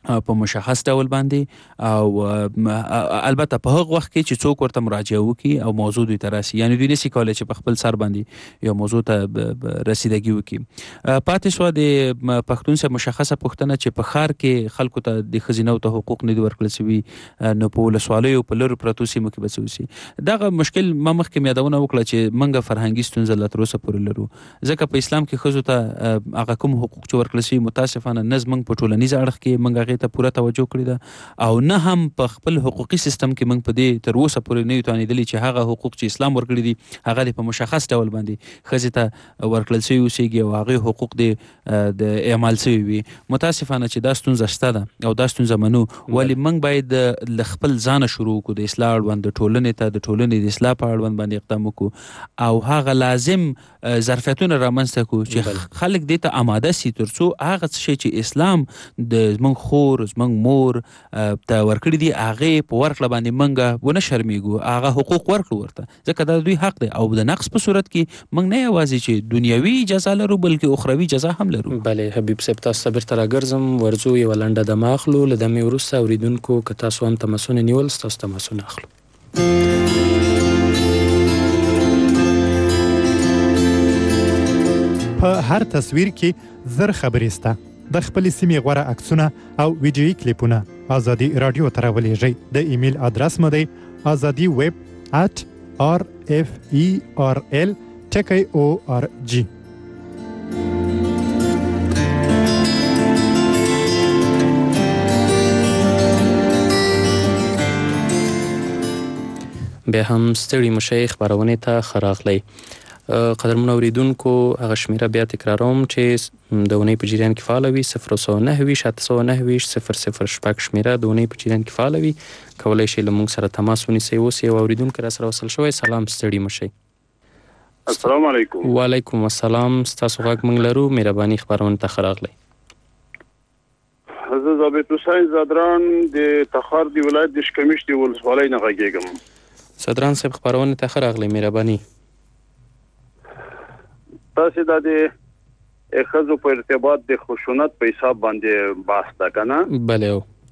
په مشخص ډول باندې او البته په هغه وخت کې چې څوک ورته مراجعه وکړي او موضوع دوی ته راسي، یعنې دوی نشي کولی چې په خپل سر باندې یو موضوع ته رسیدګي وکړي. پاتې شوه د پښتون صاحب مشخصه پوښتنه چې په ښار کې خلکو ته د ښځینهو ته حقوق نه دي ورکړل شوي، نو په ولسوالیو په لرو پرتو سیمو کې به څه وشي؟ دغه مشکل ما مخکې یادونه وکړه چې موږ فرهنګي ستونزه لا تر اوسه پورې لرو، ځکه په اسلام کې ښځو ته هغه کوم حقوق چې ورکړل شوي متاسفانه نه زموږ په ټولنیز اړخ کې موږ هغې ته پوره توجه کړې ده او نه هم په خپل حقوقي سیستم کې موږ په دې تر اوسه پورې نه یو توانېدلي چې هغه حقوق چې اسلام ورکړي دي هغه دې په مشخص ډول باندې ښځې ته ورکړل شوي اوسېږي او هغې حقوق دې د اعمال شوي وي. متاسفانه چې دا ستونزه شته ده او دا ستونزه منو، ولې موږ باید له خپل ځانه شروع وکړو د اصلاح اړوند، د ټولنې ته د ټولنې د اصلاح په اړوند باندې اقدام وکړو او هغه لازم ظرفیتونه رامنځته کړو چې خلک دې ته آماده سي تر څو هغه څه چې اسلام د زموږ خور زموږ مور ته ورکړي دي هغې په ورکړه باندې موږ ونه شرمېږو، هغه حقوق ورکړو ورته، ځکه دا دوی حق دی او د نقص په صورت کې موږ نه یوازې چې دنیوي جزا لرو بلکې اخروي جزا هم لرو. بلې حبیب صاحب تاسو ته بیرته راګرځم، ورځو یوه لنډه دمه اخلو، له دمې وروسته اورېدونکو که تاسو هم تماسونه نیول ستاسو تماسونه اخلو. په هر تصویر کې زر خبرې سته، د خپلې سیمې غوره عکسونه او ویډیویي کلیپونه ازادي راډیو ته راولېږئ. د ایمیل ادرس مو دی azadi@rferl.org. بیا هم ستړي مشئ خپرونې ته ښه راغلی. قدرمنو اوریدونکو هغه شمیره بیا تکراروم چې د اونۍ په جریان کې فعاله وي 029-809-006 شمیره د اونۍ په جریان کې فعاله وي، کولی شئ له موږ سره تماس ونیسئ. اوس یو اوریدونکی را سره وصل شوی. سلام، ستړي مشئ. السلام علیکم. وعلیکم السلام، ستاسو غږ موږ لرو، مهرباني خپرونې ته ښه راغلی. زه ضابط حسین زادران د تخار د ولایت د شکمش د ولسوالۍ نه غږیږم. زادران صاحب خپرونې ته ښه راغلی، مهرباني. تاسو د ښځو په ارتباط د خشونت په حساب باندې بحث ده کنه؟ بله.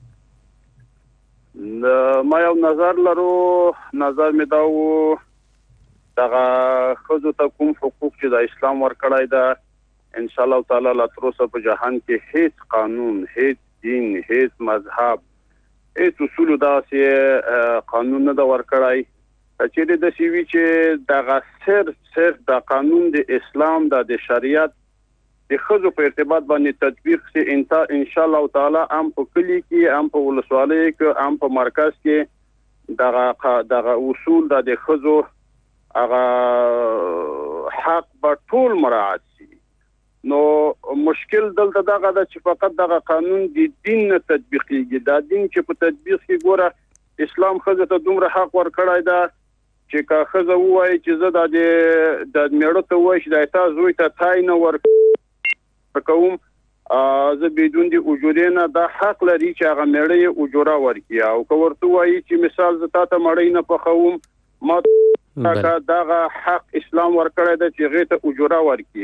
ما یو نظر لرو، نظر مې دا و دغه ښځو ته کوم حقوق چې د اسلام ورکړی ده ان شاء الله تعالی لا تر اوسه په جهان کې هیڅ قانون، هیڅ دین، هیڅ مذهب، هیڅ اصول داسې قانون نه ده ورکړی چې د سیوی چې دغه صرف د قانون د اسلام د شریعت د ښځو په ارتباط باندې تطبیق سي ان شاء الله تعالی هم په کلی کې، هم په ولسوالۍ کې، هم په مرکز کې دغه اصول د ښځو هغه حق به ټول مراعات سي. نو مشکل دلته دغه ده چې فقط دغه قانون د دین نه تطبیقیږي. دا دین چې په تطبیق کې ګوره اسلام ښځو ته دومره حق ورکړی ده چې که ښځه ووایي چې زه د میړه ته ووایي چې د تا زوی ته تای نه ورکوم، زه بدون د اجورې نه، دا حق لري چې هغه میړه یې اجوره ورکړي. او که ورته ووایي چې مثال زه تا ته مړۍ نه پخوم، ما دغه حق اسلام ورکړی ده چې هغې ته اجوره ورکړي.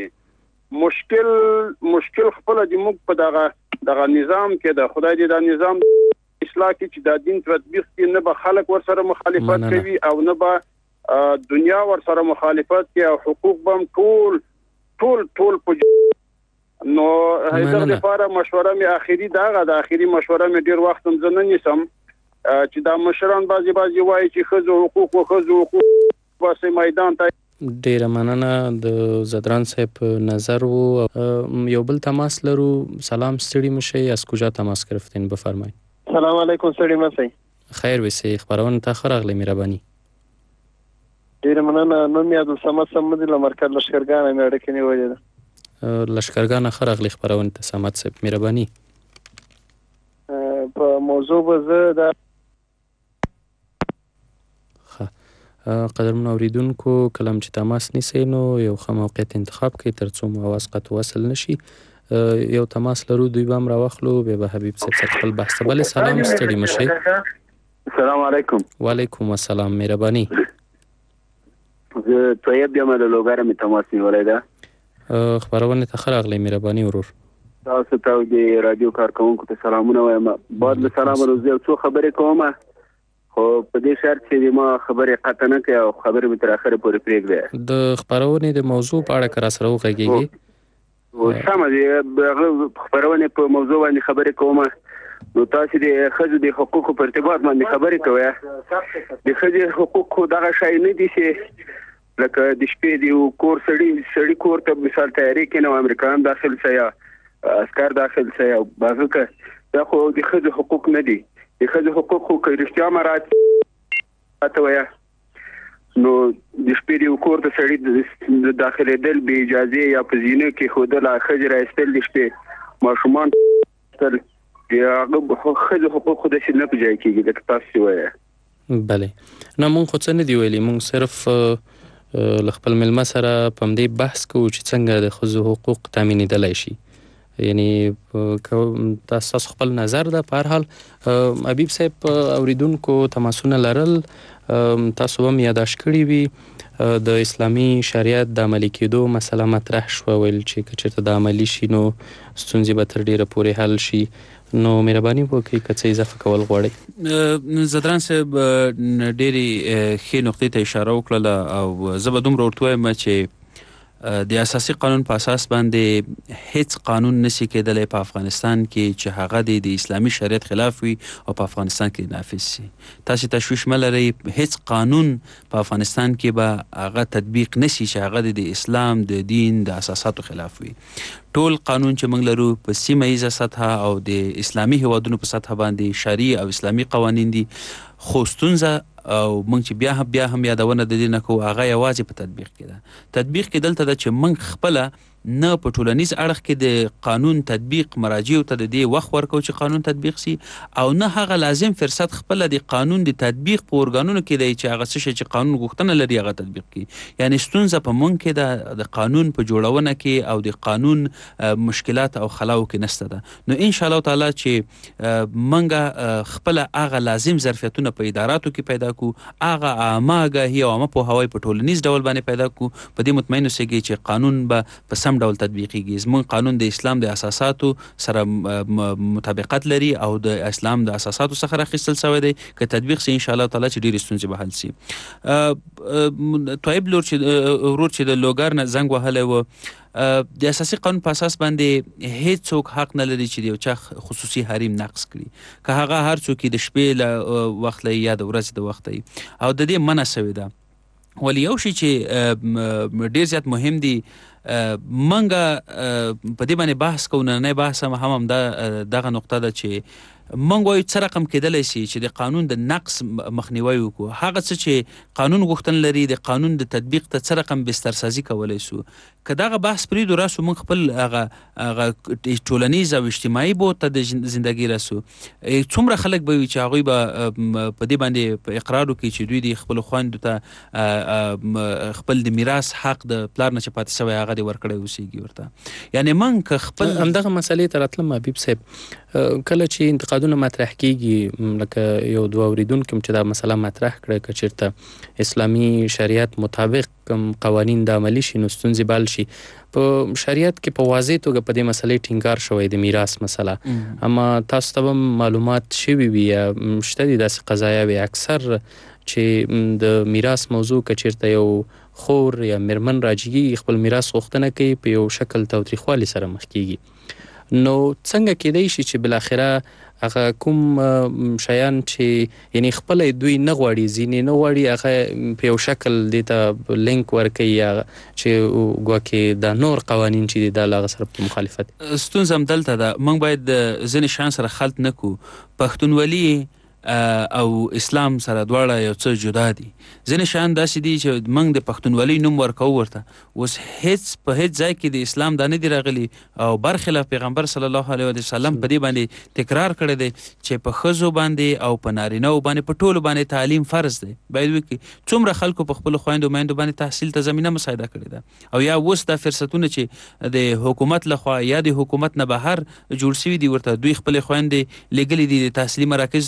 مشکل خپله د موږ په دغه نظام کې ده. خدای دې دا نظام اصلاح کړي چې دا دین تطبیق کړي، نه به خلک ورسره مخالفت کوي او نه به دنیا ورسره مخالفت کوي او حقوق به هم ټول په نو هغه لپاره مشوره مې اخیری دغه د اخیری مشوره مې ډیر وخت هم زه نه نیسم چې دا مشران بعضی وایي چې ښځو حقوق واسه میدان ته. ډیره مننه د زدران صاحب نظر و. یو بل تماس لرو. سلام، ستړي مشئ، از کجا تماس گرفتین؟ بفرمایید. سلام علیکم، ستړي مشئ. خیر وسی، خبرونه ته ښه راغلی، مهرباني. ډیره مننه. نوم یې عبدالصمد صمدي له مرکز لښکرګانه مې اړیکې نیولې ده. لښکرګانه ښه راغلی خبرونه ته صمد صاحب، مهرباني. په موضوع به زه د قدرمنو اوریدونکو کلم چې تماس نیسئ نو یو ښه موقعیت انتخاب کړئ تر څو مو اواز قطع وصل نشي. یو تماس لرو، دوی به هم راواخلو، بیا به حبیب صاحب سره خپل بحث. بله سلام، ستړي مشئ. السلام علیکم. وعلیکم السلام، مهرباني. زه طیب یم، له لوګره مې تماس نیولی ده. خبرونه ته ښه راغلی، مهرباني ورور. تاسو ته د رادیو کارکونکو ته سلامونه وایم. بعد له سلام روزي او څو خبرې کومه، خو په دې شرط چې ما خبرې قطع نه کوي او خبرې به تر اخره پورې پرېږدي. د خبرونې د موضوع په اړه که راسره وغږیږي. سمه ده، خبرونې په موضوع باندې خبرې کومه. نو تاسو د ښځو د حقوقو په ارتباط باندې خبرې کوئ. د ښځې حقوق دغه شی نه دي چې لکه د شپې د کور سړي کور ته مثال تیاری کوي نو امریکایان داخل شي یا عسكر داخل شي او باغه دا خو د ښځو حقوق نه دي. د ښځو حقوق خو که رښتیا مراعات وي نو د شپې د کور ته سړي د داخلېدل بې اجازه یا په زینه کې خودل ښځې راایستل د شپې ماشومان تل یا ښځو حقوق خو داسې نه په ځای کېږي لکه تاسو وایئ. بلې نه مونږ خو څه نه دي ویلي، مونږ صرف له خپل مېلمه سره په همدې بحث کوو چې څنګه د ښځو حقوق تامینېدلی شي. یعنې تاسو خپل نظر ده. په هر حال حبیب صاحب اوریدونکو تماسونه لرل، تاسو هم یاداش کړي وي د اسلامي شریعت د عملي کېدو مسله مطرح شوه، ویل چې که چېرته د عملي شي نو ستونزې به تر ډېره پورې حل شي. نو مهرباني وکړئ که څه اضافه کول غواړئ. زدران صاحب ډېرې ښې نقطې ته اشاره وکړله او زه به دومره ورته وایم چې د اساسي قانون په اساس باندې هیڅ قانون نشي کېدلی په افغانستان کې چې هغه د اسلامي شریعت خلاف وي او په افغانستان کې نافذ شي. تاسو تشویش مه لرئ، هیڅ قانون په افغانستان کې به هغه تطبیق نشي چې هغه د اسلام د دین د اساساتو خلاف وي. ټول قانون چې موږ لرو په سیمه ییزه سطحه او د اسلامي هیوادونو په سطحه باندې شرعي او اسلامي قوانین دي، خو ستونزه او موږ چې بیا هم یادونه د دې نه کوو هغه یوازې په تطبیق کې ده. تطبیق کې دلته ده چې موږ خپله نه په ټولنیز اړخ کې د قانون تطبیق مراجعو ته د دې وخت ورکو چې قانون تطبیق سي، او نه هغه لازم فرصت خپله د قانون د تطبیق په ارګانونو کې دی چې هغه څه شی چې قانون غوښتنه لري هغه تطبیق کړي. یعنی ستونزه په موږ کې ده، د قانون په جوړونه کې او د قانون مشکلات او خلاو کې نشته ده. نو ان شاء الله تعالی چې موږ خپله هغه لازم ظرفیتونه په اداراتو کې پیدا کو، هغه عامه آګاهي او عامه پوهاوی په ټولنیز ډول باندې پیدا کو، په دې مطمئن اوسئ چې قانون به په سم ډول تطبیقیږي. زموږ قانون د اسلام د اساساتو سره مطابقت لري او د اسلام د اساساتو څخه راخیستل شوی دی. که تطبیق سي ان شاء الله تعالی چې ډېرې ستونزې به حل سي. طیب ورور چې د لوګر نه زنګ وهلی و، د اساسي قانون په اساس باندې هیڅ څوک حق نه لري چې د یو چا خصوصي حریم نقض کړي، که هغه هر څوک د شپې له وخت یا د ورځې د وخت او د دې منع شوې ده. ولی یو شی چې ډېر زیات مهم دی، منګه په دې باندې بحث کوو، نننی بحث هم دغه نقطه ده چې موږ وایو څه رقم کېدلی شي چې د قانون د نقص مخنیوی وکړو. هغه څه چې قانون غوښتنه لري د قانون د تطبیق ته څه رقم بسترسازي کولی شو. که دغه بحث پرېږدو راسو موږ خپل هغه ټولنیز او اجتماعي بعد ته د زندګۍ راسو، څومره خلک به وي چې هغوی به په دې باندې په اقرار وکړي چې دوی د خپلو خویندو ته خپل د میراث حق د پلار نه چې پاتې شوی هغه دې ورکړی اوسېږي ورته. یعنې موږ که خپل همدغه مسلې ته راتلم حبیب صاحب، کله چې انتقادونه مطرح کیږي لکه یو دوه اوریدونکو چې دا مسله مطرح کړه که چېرته اسلامي شریعت مطابق قوانین د عملي شي نو ستونزې به حل شي. په شریعت کې په واضح توګه په دې مسلې ټینګار شوی د میراث مسله، اما تاسو ته هم معلومات شوي وي یا شته دي داسې قضایاوې اکثر چې د میراث موضوع که چېرته یو خور یا میرمن راجګي خپل میراث غوښتنه کوي په یو شکل تاوتریخوالي سره مخ کیږي. نو څنګه کېدای شي چې بالاخره هغه کوم شیان چې یعنی خپل دوی نه غواړي ځینې نه غواړي هغه په یو شکل دې ته لینک ورکوي یا چې ګواکې دا نور قوانین چې دي دا له هغه سره په مخالفت. ستونزه همدلته ده، موږ باید ځینې شیان سره خلط نه کړو. پښتونولي او اسلام سره دواړه یو څه جدا دي. ځینې شیان داسې دي چې موږ د پښتونولۍ نوم ورکوو ورته، اوس په هیڅ ځای کې د اسلام دا نه دي راغلي او برخلاف پیغمبر صلی الله علیه وسلم په دې باندې تکرار کړی دی چې په ښځو باندې او په نارینه‌و باندې په ټولو باندې تعلیم فرض دی. باید وکړي څومره خلکو په خپلو خویندو میندو باندې تحصیل ته زمینه مساعده کړې ده، او یا اوس دا فرصتونه چې د حکومت لخوا یا د حکومت نه بهر جوړ شوي دي ورته دوی خپلې خویندې لېږلي دي د تحصیلي مراکزو ته چې علم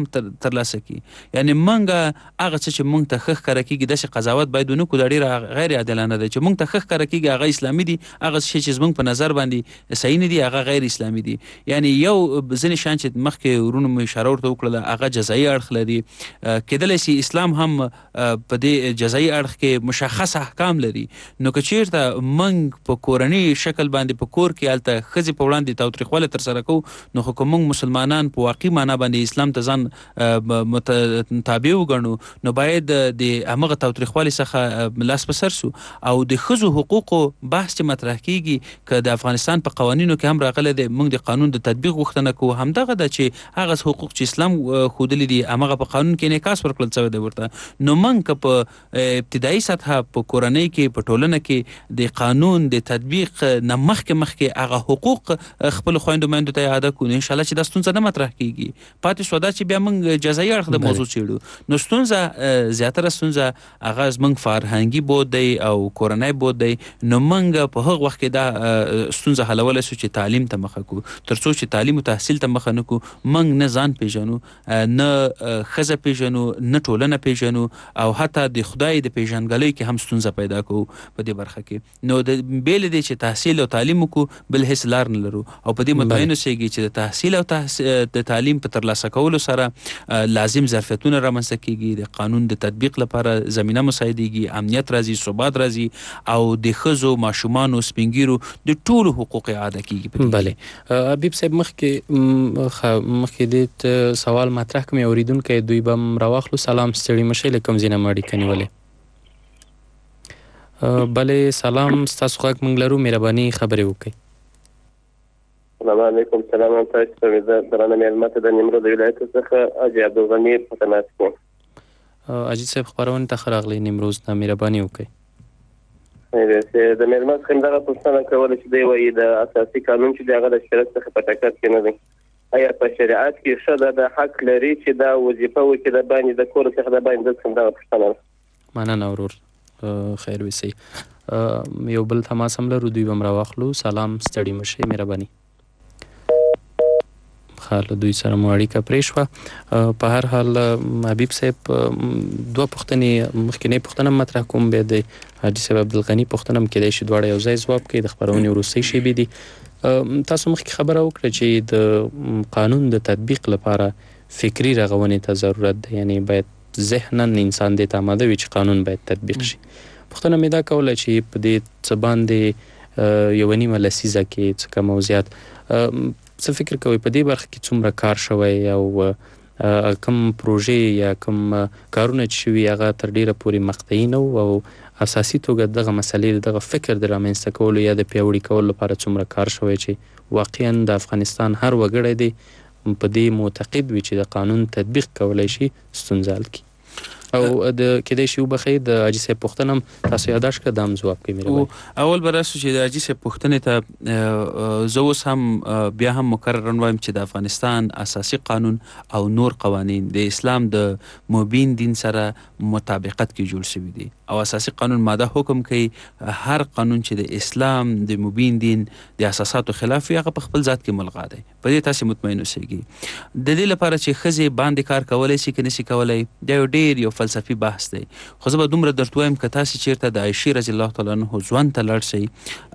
هم ترلاسه کړي. یعنی موږ هغه څه چې موږ ته ښه ښکاره کېږي داسې قضاوت باید ونه کړو، دا ډېره غیر عادلانه ده. چې موږ ته ښه ښکاره کېږي هغه اسلامي دي، هغه شی چې زموږ په نظر باندې صحیح نه دي هغه غیر اسلامي دي. یعنی یو ځینې شیان چې مخکې ورونو مې اشاره ورته وکړله هغه جزایي اړخ لري. کېدلی شي اسلام هم په دې جزایي اړخ کې مشخص احکام لري. نو که چېرته موږ په کورني شکل باندې په کور کې هلته ښځې په وړاندې تاوتریخوالی ترسره کوو، نو خو که موږ مسلمانان په واقعي معنا باندې اسلام ته ځان تابع وګڼو نو باید د همغه تاوتریخوالي څخه لاس په سر سو. او د ښځو حقوقو بحث چې مطرح کېږي که د افغانستان په قوانینو کې هم راغلی دی، موږ د قانون د تطبیق غوښتنه کوو. همدغه ده چې هغه حقوق چې اسلام ښودلي دي همغه په قانون کې انعکاس ورکړل شوی دی ورته. نو موږ که په ابتدایي سطحه په کورنۍ کې په ټولنه کې د قانون د تطبیق نه مخکې هغه حقوق خپلو خویندو میندو ته اعاده کړو، نو انشاءالله چې دا ستونزه نه مطرح کېږي. پاتې شوه دا چې بیا موږ جزایي اړخ د موضوع څېړو. نو ستونزه زیاتره ستونزه هغه زموږ فرهنګي بود دی او کورنی بود دی. نو موږ په هغه وخت کې دا ستونزه حلولی سو چې تعلیم ته مخه کړو. تر څو چې تعلیم او تحصیل ته مخه نه کړو موږ نه ځان پیژنو، نه ښځه پیژنو، نه ټولنه پیژنو، او حتی د خدای د پیژنګلۍ کې هم ستونزه پیدا کوو په دې برخه کې. نو د بیل دی چې تحصیل او تعلیم وکړو بل هیڅ لار نه لرو. او په دې مطمئن اوسېږي چې د تحصیل او د تعلیم په ترلاسه کولو سره لازم ظرفیتونه رامنځته کېږي، د قانون د تطبیق لپاره زمینه مساعدېږي، امنیت راځي، ثبات راځي، او د ښځو، ماشومانو، سپینګیرو د ټولو حقوق اعاده کېږي. بله حبیب صاحب مخکې دې سوال مطرح کړم اوریدونکی دوی به هم راواخلو. سلام، ستړي مشئ، له کوم ځای نه مو اړیکه نیولې؟ بله سلام، ستاسو غږ موږ لرو، مهرباني خبرې وکړئ. السلام علیکم. سلام هم تاسو ته. زه درانه مېلمه ته د نیمروز ولایت څخه حاجي عبدالغني په تماس کوم. حاجي صاحب خپرونې ته ښه راغلی نیمروز ته، مهرباني وکړئ. د مېلمه څخه همدغه پوښتنه کوله چې دی وایي د اساسي قانون چې دی هغه د شریعت څخه په ټکر کې نه دی. آیا په شریعت کې ښځه د حق لري چې دا وظیفه وکړي د باندې د کور څخه د باندې؟ دلته همدغه پوښتنه ده. مننه ورور، خیر وسئ. یو بل تماس هم لرو، دوی به هم راواخلو. سلام، ستړي مشئ، مهرباني. له دوی سره مو اړیکه پرې شوه. په هر حال حبیب صاحب دوه پوښتنې، مخکینۍ پوښتنه مطرح کوم، بیا د حاجي صاحب عبدالغني پوښتنه هم کېدای شي دواړه یو ځای ځواب کوي. د خپرونې وروستۍ شیبې دي. تاسو مخکې خبره وکړه چې د قانون د تطبیق لپاره فکري رغونې ته ضرورت ده، یعنی باید ذهناً انسان دې ته آماده وي چې قانون باید تطبیق شي. پوښتنه مې دا کوله چې په دې څه باندې یوه نیمه لسیزه کې څه کم او زیات څه فکر کوئ په دې برخه کې څومره کار شوی او کوم پروژې یا کوم کارونه چې شوي هغه تر ډیره پورې مقطعي نه وو، او اساسي توګه دغه مسلې دغه فکر د رامنځته کولو یا د پیاوړي کولو لپاره څومره کار شوی چې واقعا د افغانستان هر وګړی دی په دې معتقد وي چې د قانون تطبیق کولی شي ستونزه حل کړي. او د کېدای شي وبخئ د حاجي صاحب پوښتنه هم تاسو یاداشت کړه، دا هم ځواب کوي. مهرباني. اول به راسو چې د حاجي صاحب پوښتنې ته زه اوس هم بیا هم مکررا وایم چې د افغانستان اساسي قانون او نور قوانین د اسلام د مبین دین سره مطابقت کې جوړ شوي دي، او اساسي قانون ماده حکم کوي هر قانون چې د اسلام د مبین دین د اساساتو خلاف وي هغه په خپل ذات کې ملغا دی. په دې تاسو مطمئن اوسئ. د دې لپاره چې ښځې باندې کار کولی شي که نشي کولی دا یو فلسفي بحث دی. خو زه به دومره درته وایم که تاسې چېرته د عایشې رضی الله تعالی عنها ژوند ته لاړ شئ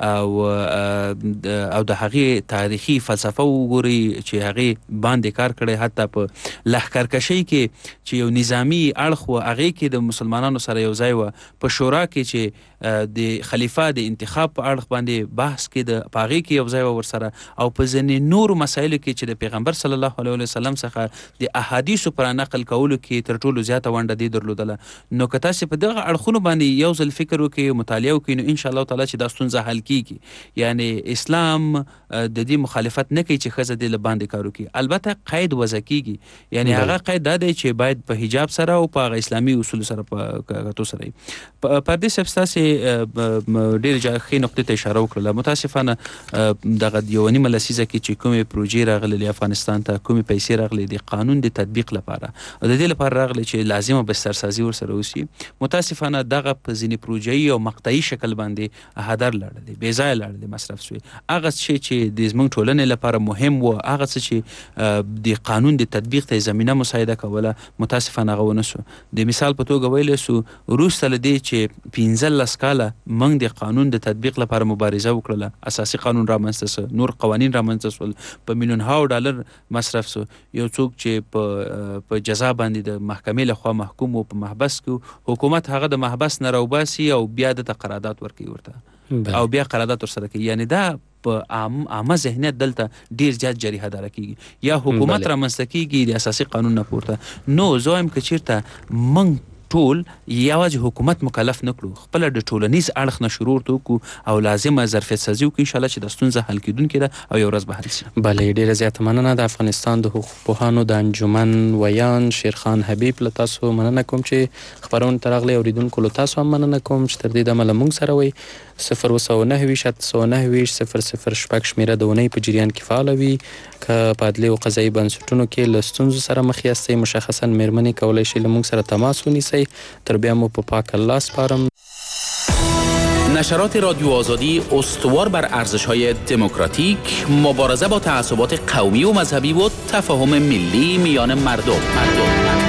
او د هغې تاریخي فلسفه وګورئ چې هغې باندې کار کړی، حتی په لښکرکشۍ کې چې یو نظامي اړخ و هغې کې د مسلمانانو سره یو ځای وه، په شورا کې چې د خلیفه د انتخاب په اړخ باندې بحث کې په هغې کې یو ځای وه ورسره، او په ځینې نورو مسایلو کې چې د پیغمبر صلی الله علیه وسلم څخه د احادیثو پر نقل کولو کې تر ټولو زیاته ونډه دې درلودله. نو که تاسې په دغه اړخونو باندې یو ځل فکر وکړئ، مطالعه وکړئ، نو انشاءالله تعالی چې دا ستونزه حل کېږي. یعنی اسلام د دې مخالفت نه کوي چې ښځه دې له باندې کار وکړي، البته قید وضع کېږي. یعنی هغه قید دا دی چې باید په حجاب سره او په هغه اسلامي اصولو سره په کتو سره وي. پردې صاحب ستاسې ډېر ښې نقطې ته اشاره وکړله. متاسفانه دغه یوه نیمه لسیزه کې چې کومې پروژې راغلې افغانستان ته، کومې پیسې راغلې د قانون د تطبیق لپاره او د دې لپاره راغلې چې لازمه بسترسازي ورسره وشي، متاسفانه دغه په ځینې پروژه‌ایي او مقطعي شکل باندې هدر لاړلې، بې ځایه لاړلې، مصرف شوې. هغه څه چې د زموږ ټولنې لپاره مهم و، هغه څه چې د قانون د تطبیق ته زمینه مساعده کوله، متاسفانه هغه ونه سو. د مثال په توګه ویلی سو وروسته له دې چې 15 کاله موږ د قانون د تطبیق لپاره مبارزه وکړله، اساسي قانون رامنځته سو، نور قوانین رامنځته سول، په میلیون‌هاو ډالر مصرف سو. یو څوک چې په جزا باندې د محکمې لخوا محکوم و، په محبس کې حکومت هغه د محبس نه راوباسي او بیا د قرارداد ورکوي ورته او بیا قرارداد ورسره کوي. یعنی دا په عامه ذهنیت دلته ډیر زیات جری هداره کیږي یا حکومت رامنځته کیږي د اساسي قانون نه پورته. نو زه وایم که چیرته موږ ټول یوازې حکومت مکلف نه کړو، خپله د ټولنیز اړخ نه شروع ورته وکړو او لازمه ظرفیت سازي وکړو، انشاءالله چې د ستونزه حل کېدونکې ده او یو ورځ به حل شي. بله، ډېره زیاته مننه. د افغانستان د حقوق پوهانو د انجمن ویان شیرخان حبیب له تاسو مننه کوم چې خپرونې ته راغلی. اورېدونکو له تاسو هم مننه کوم چې تر دې دمه له موږ سره وئ. 029-809-0006 شمېره د اونۍ په جریان کې فعاله وي. که په عدلي او قضایي بنسټونو کې له ستونزو سره مخ یاستئ، مشخصا مېرمنې کولی شي له موږ سره تماس ونیسئ. تر بیا مو په پاک الله سپارم. نشرات رادیو آزادی استوار بر ارزش‌های دموکراتیک، مبارزه با تعصبات قومی و مذهبی و تفاهم ملی میان مردم.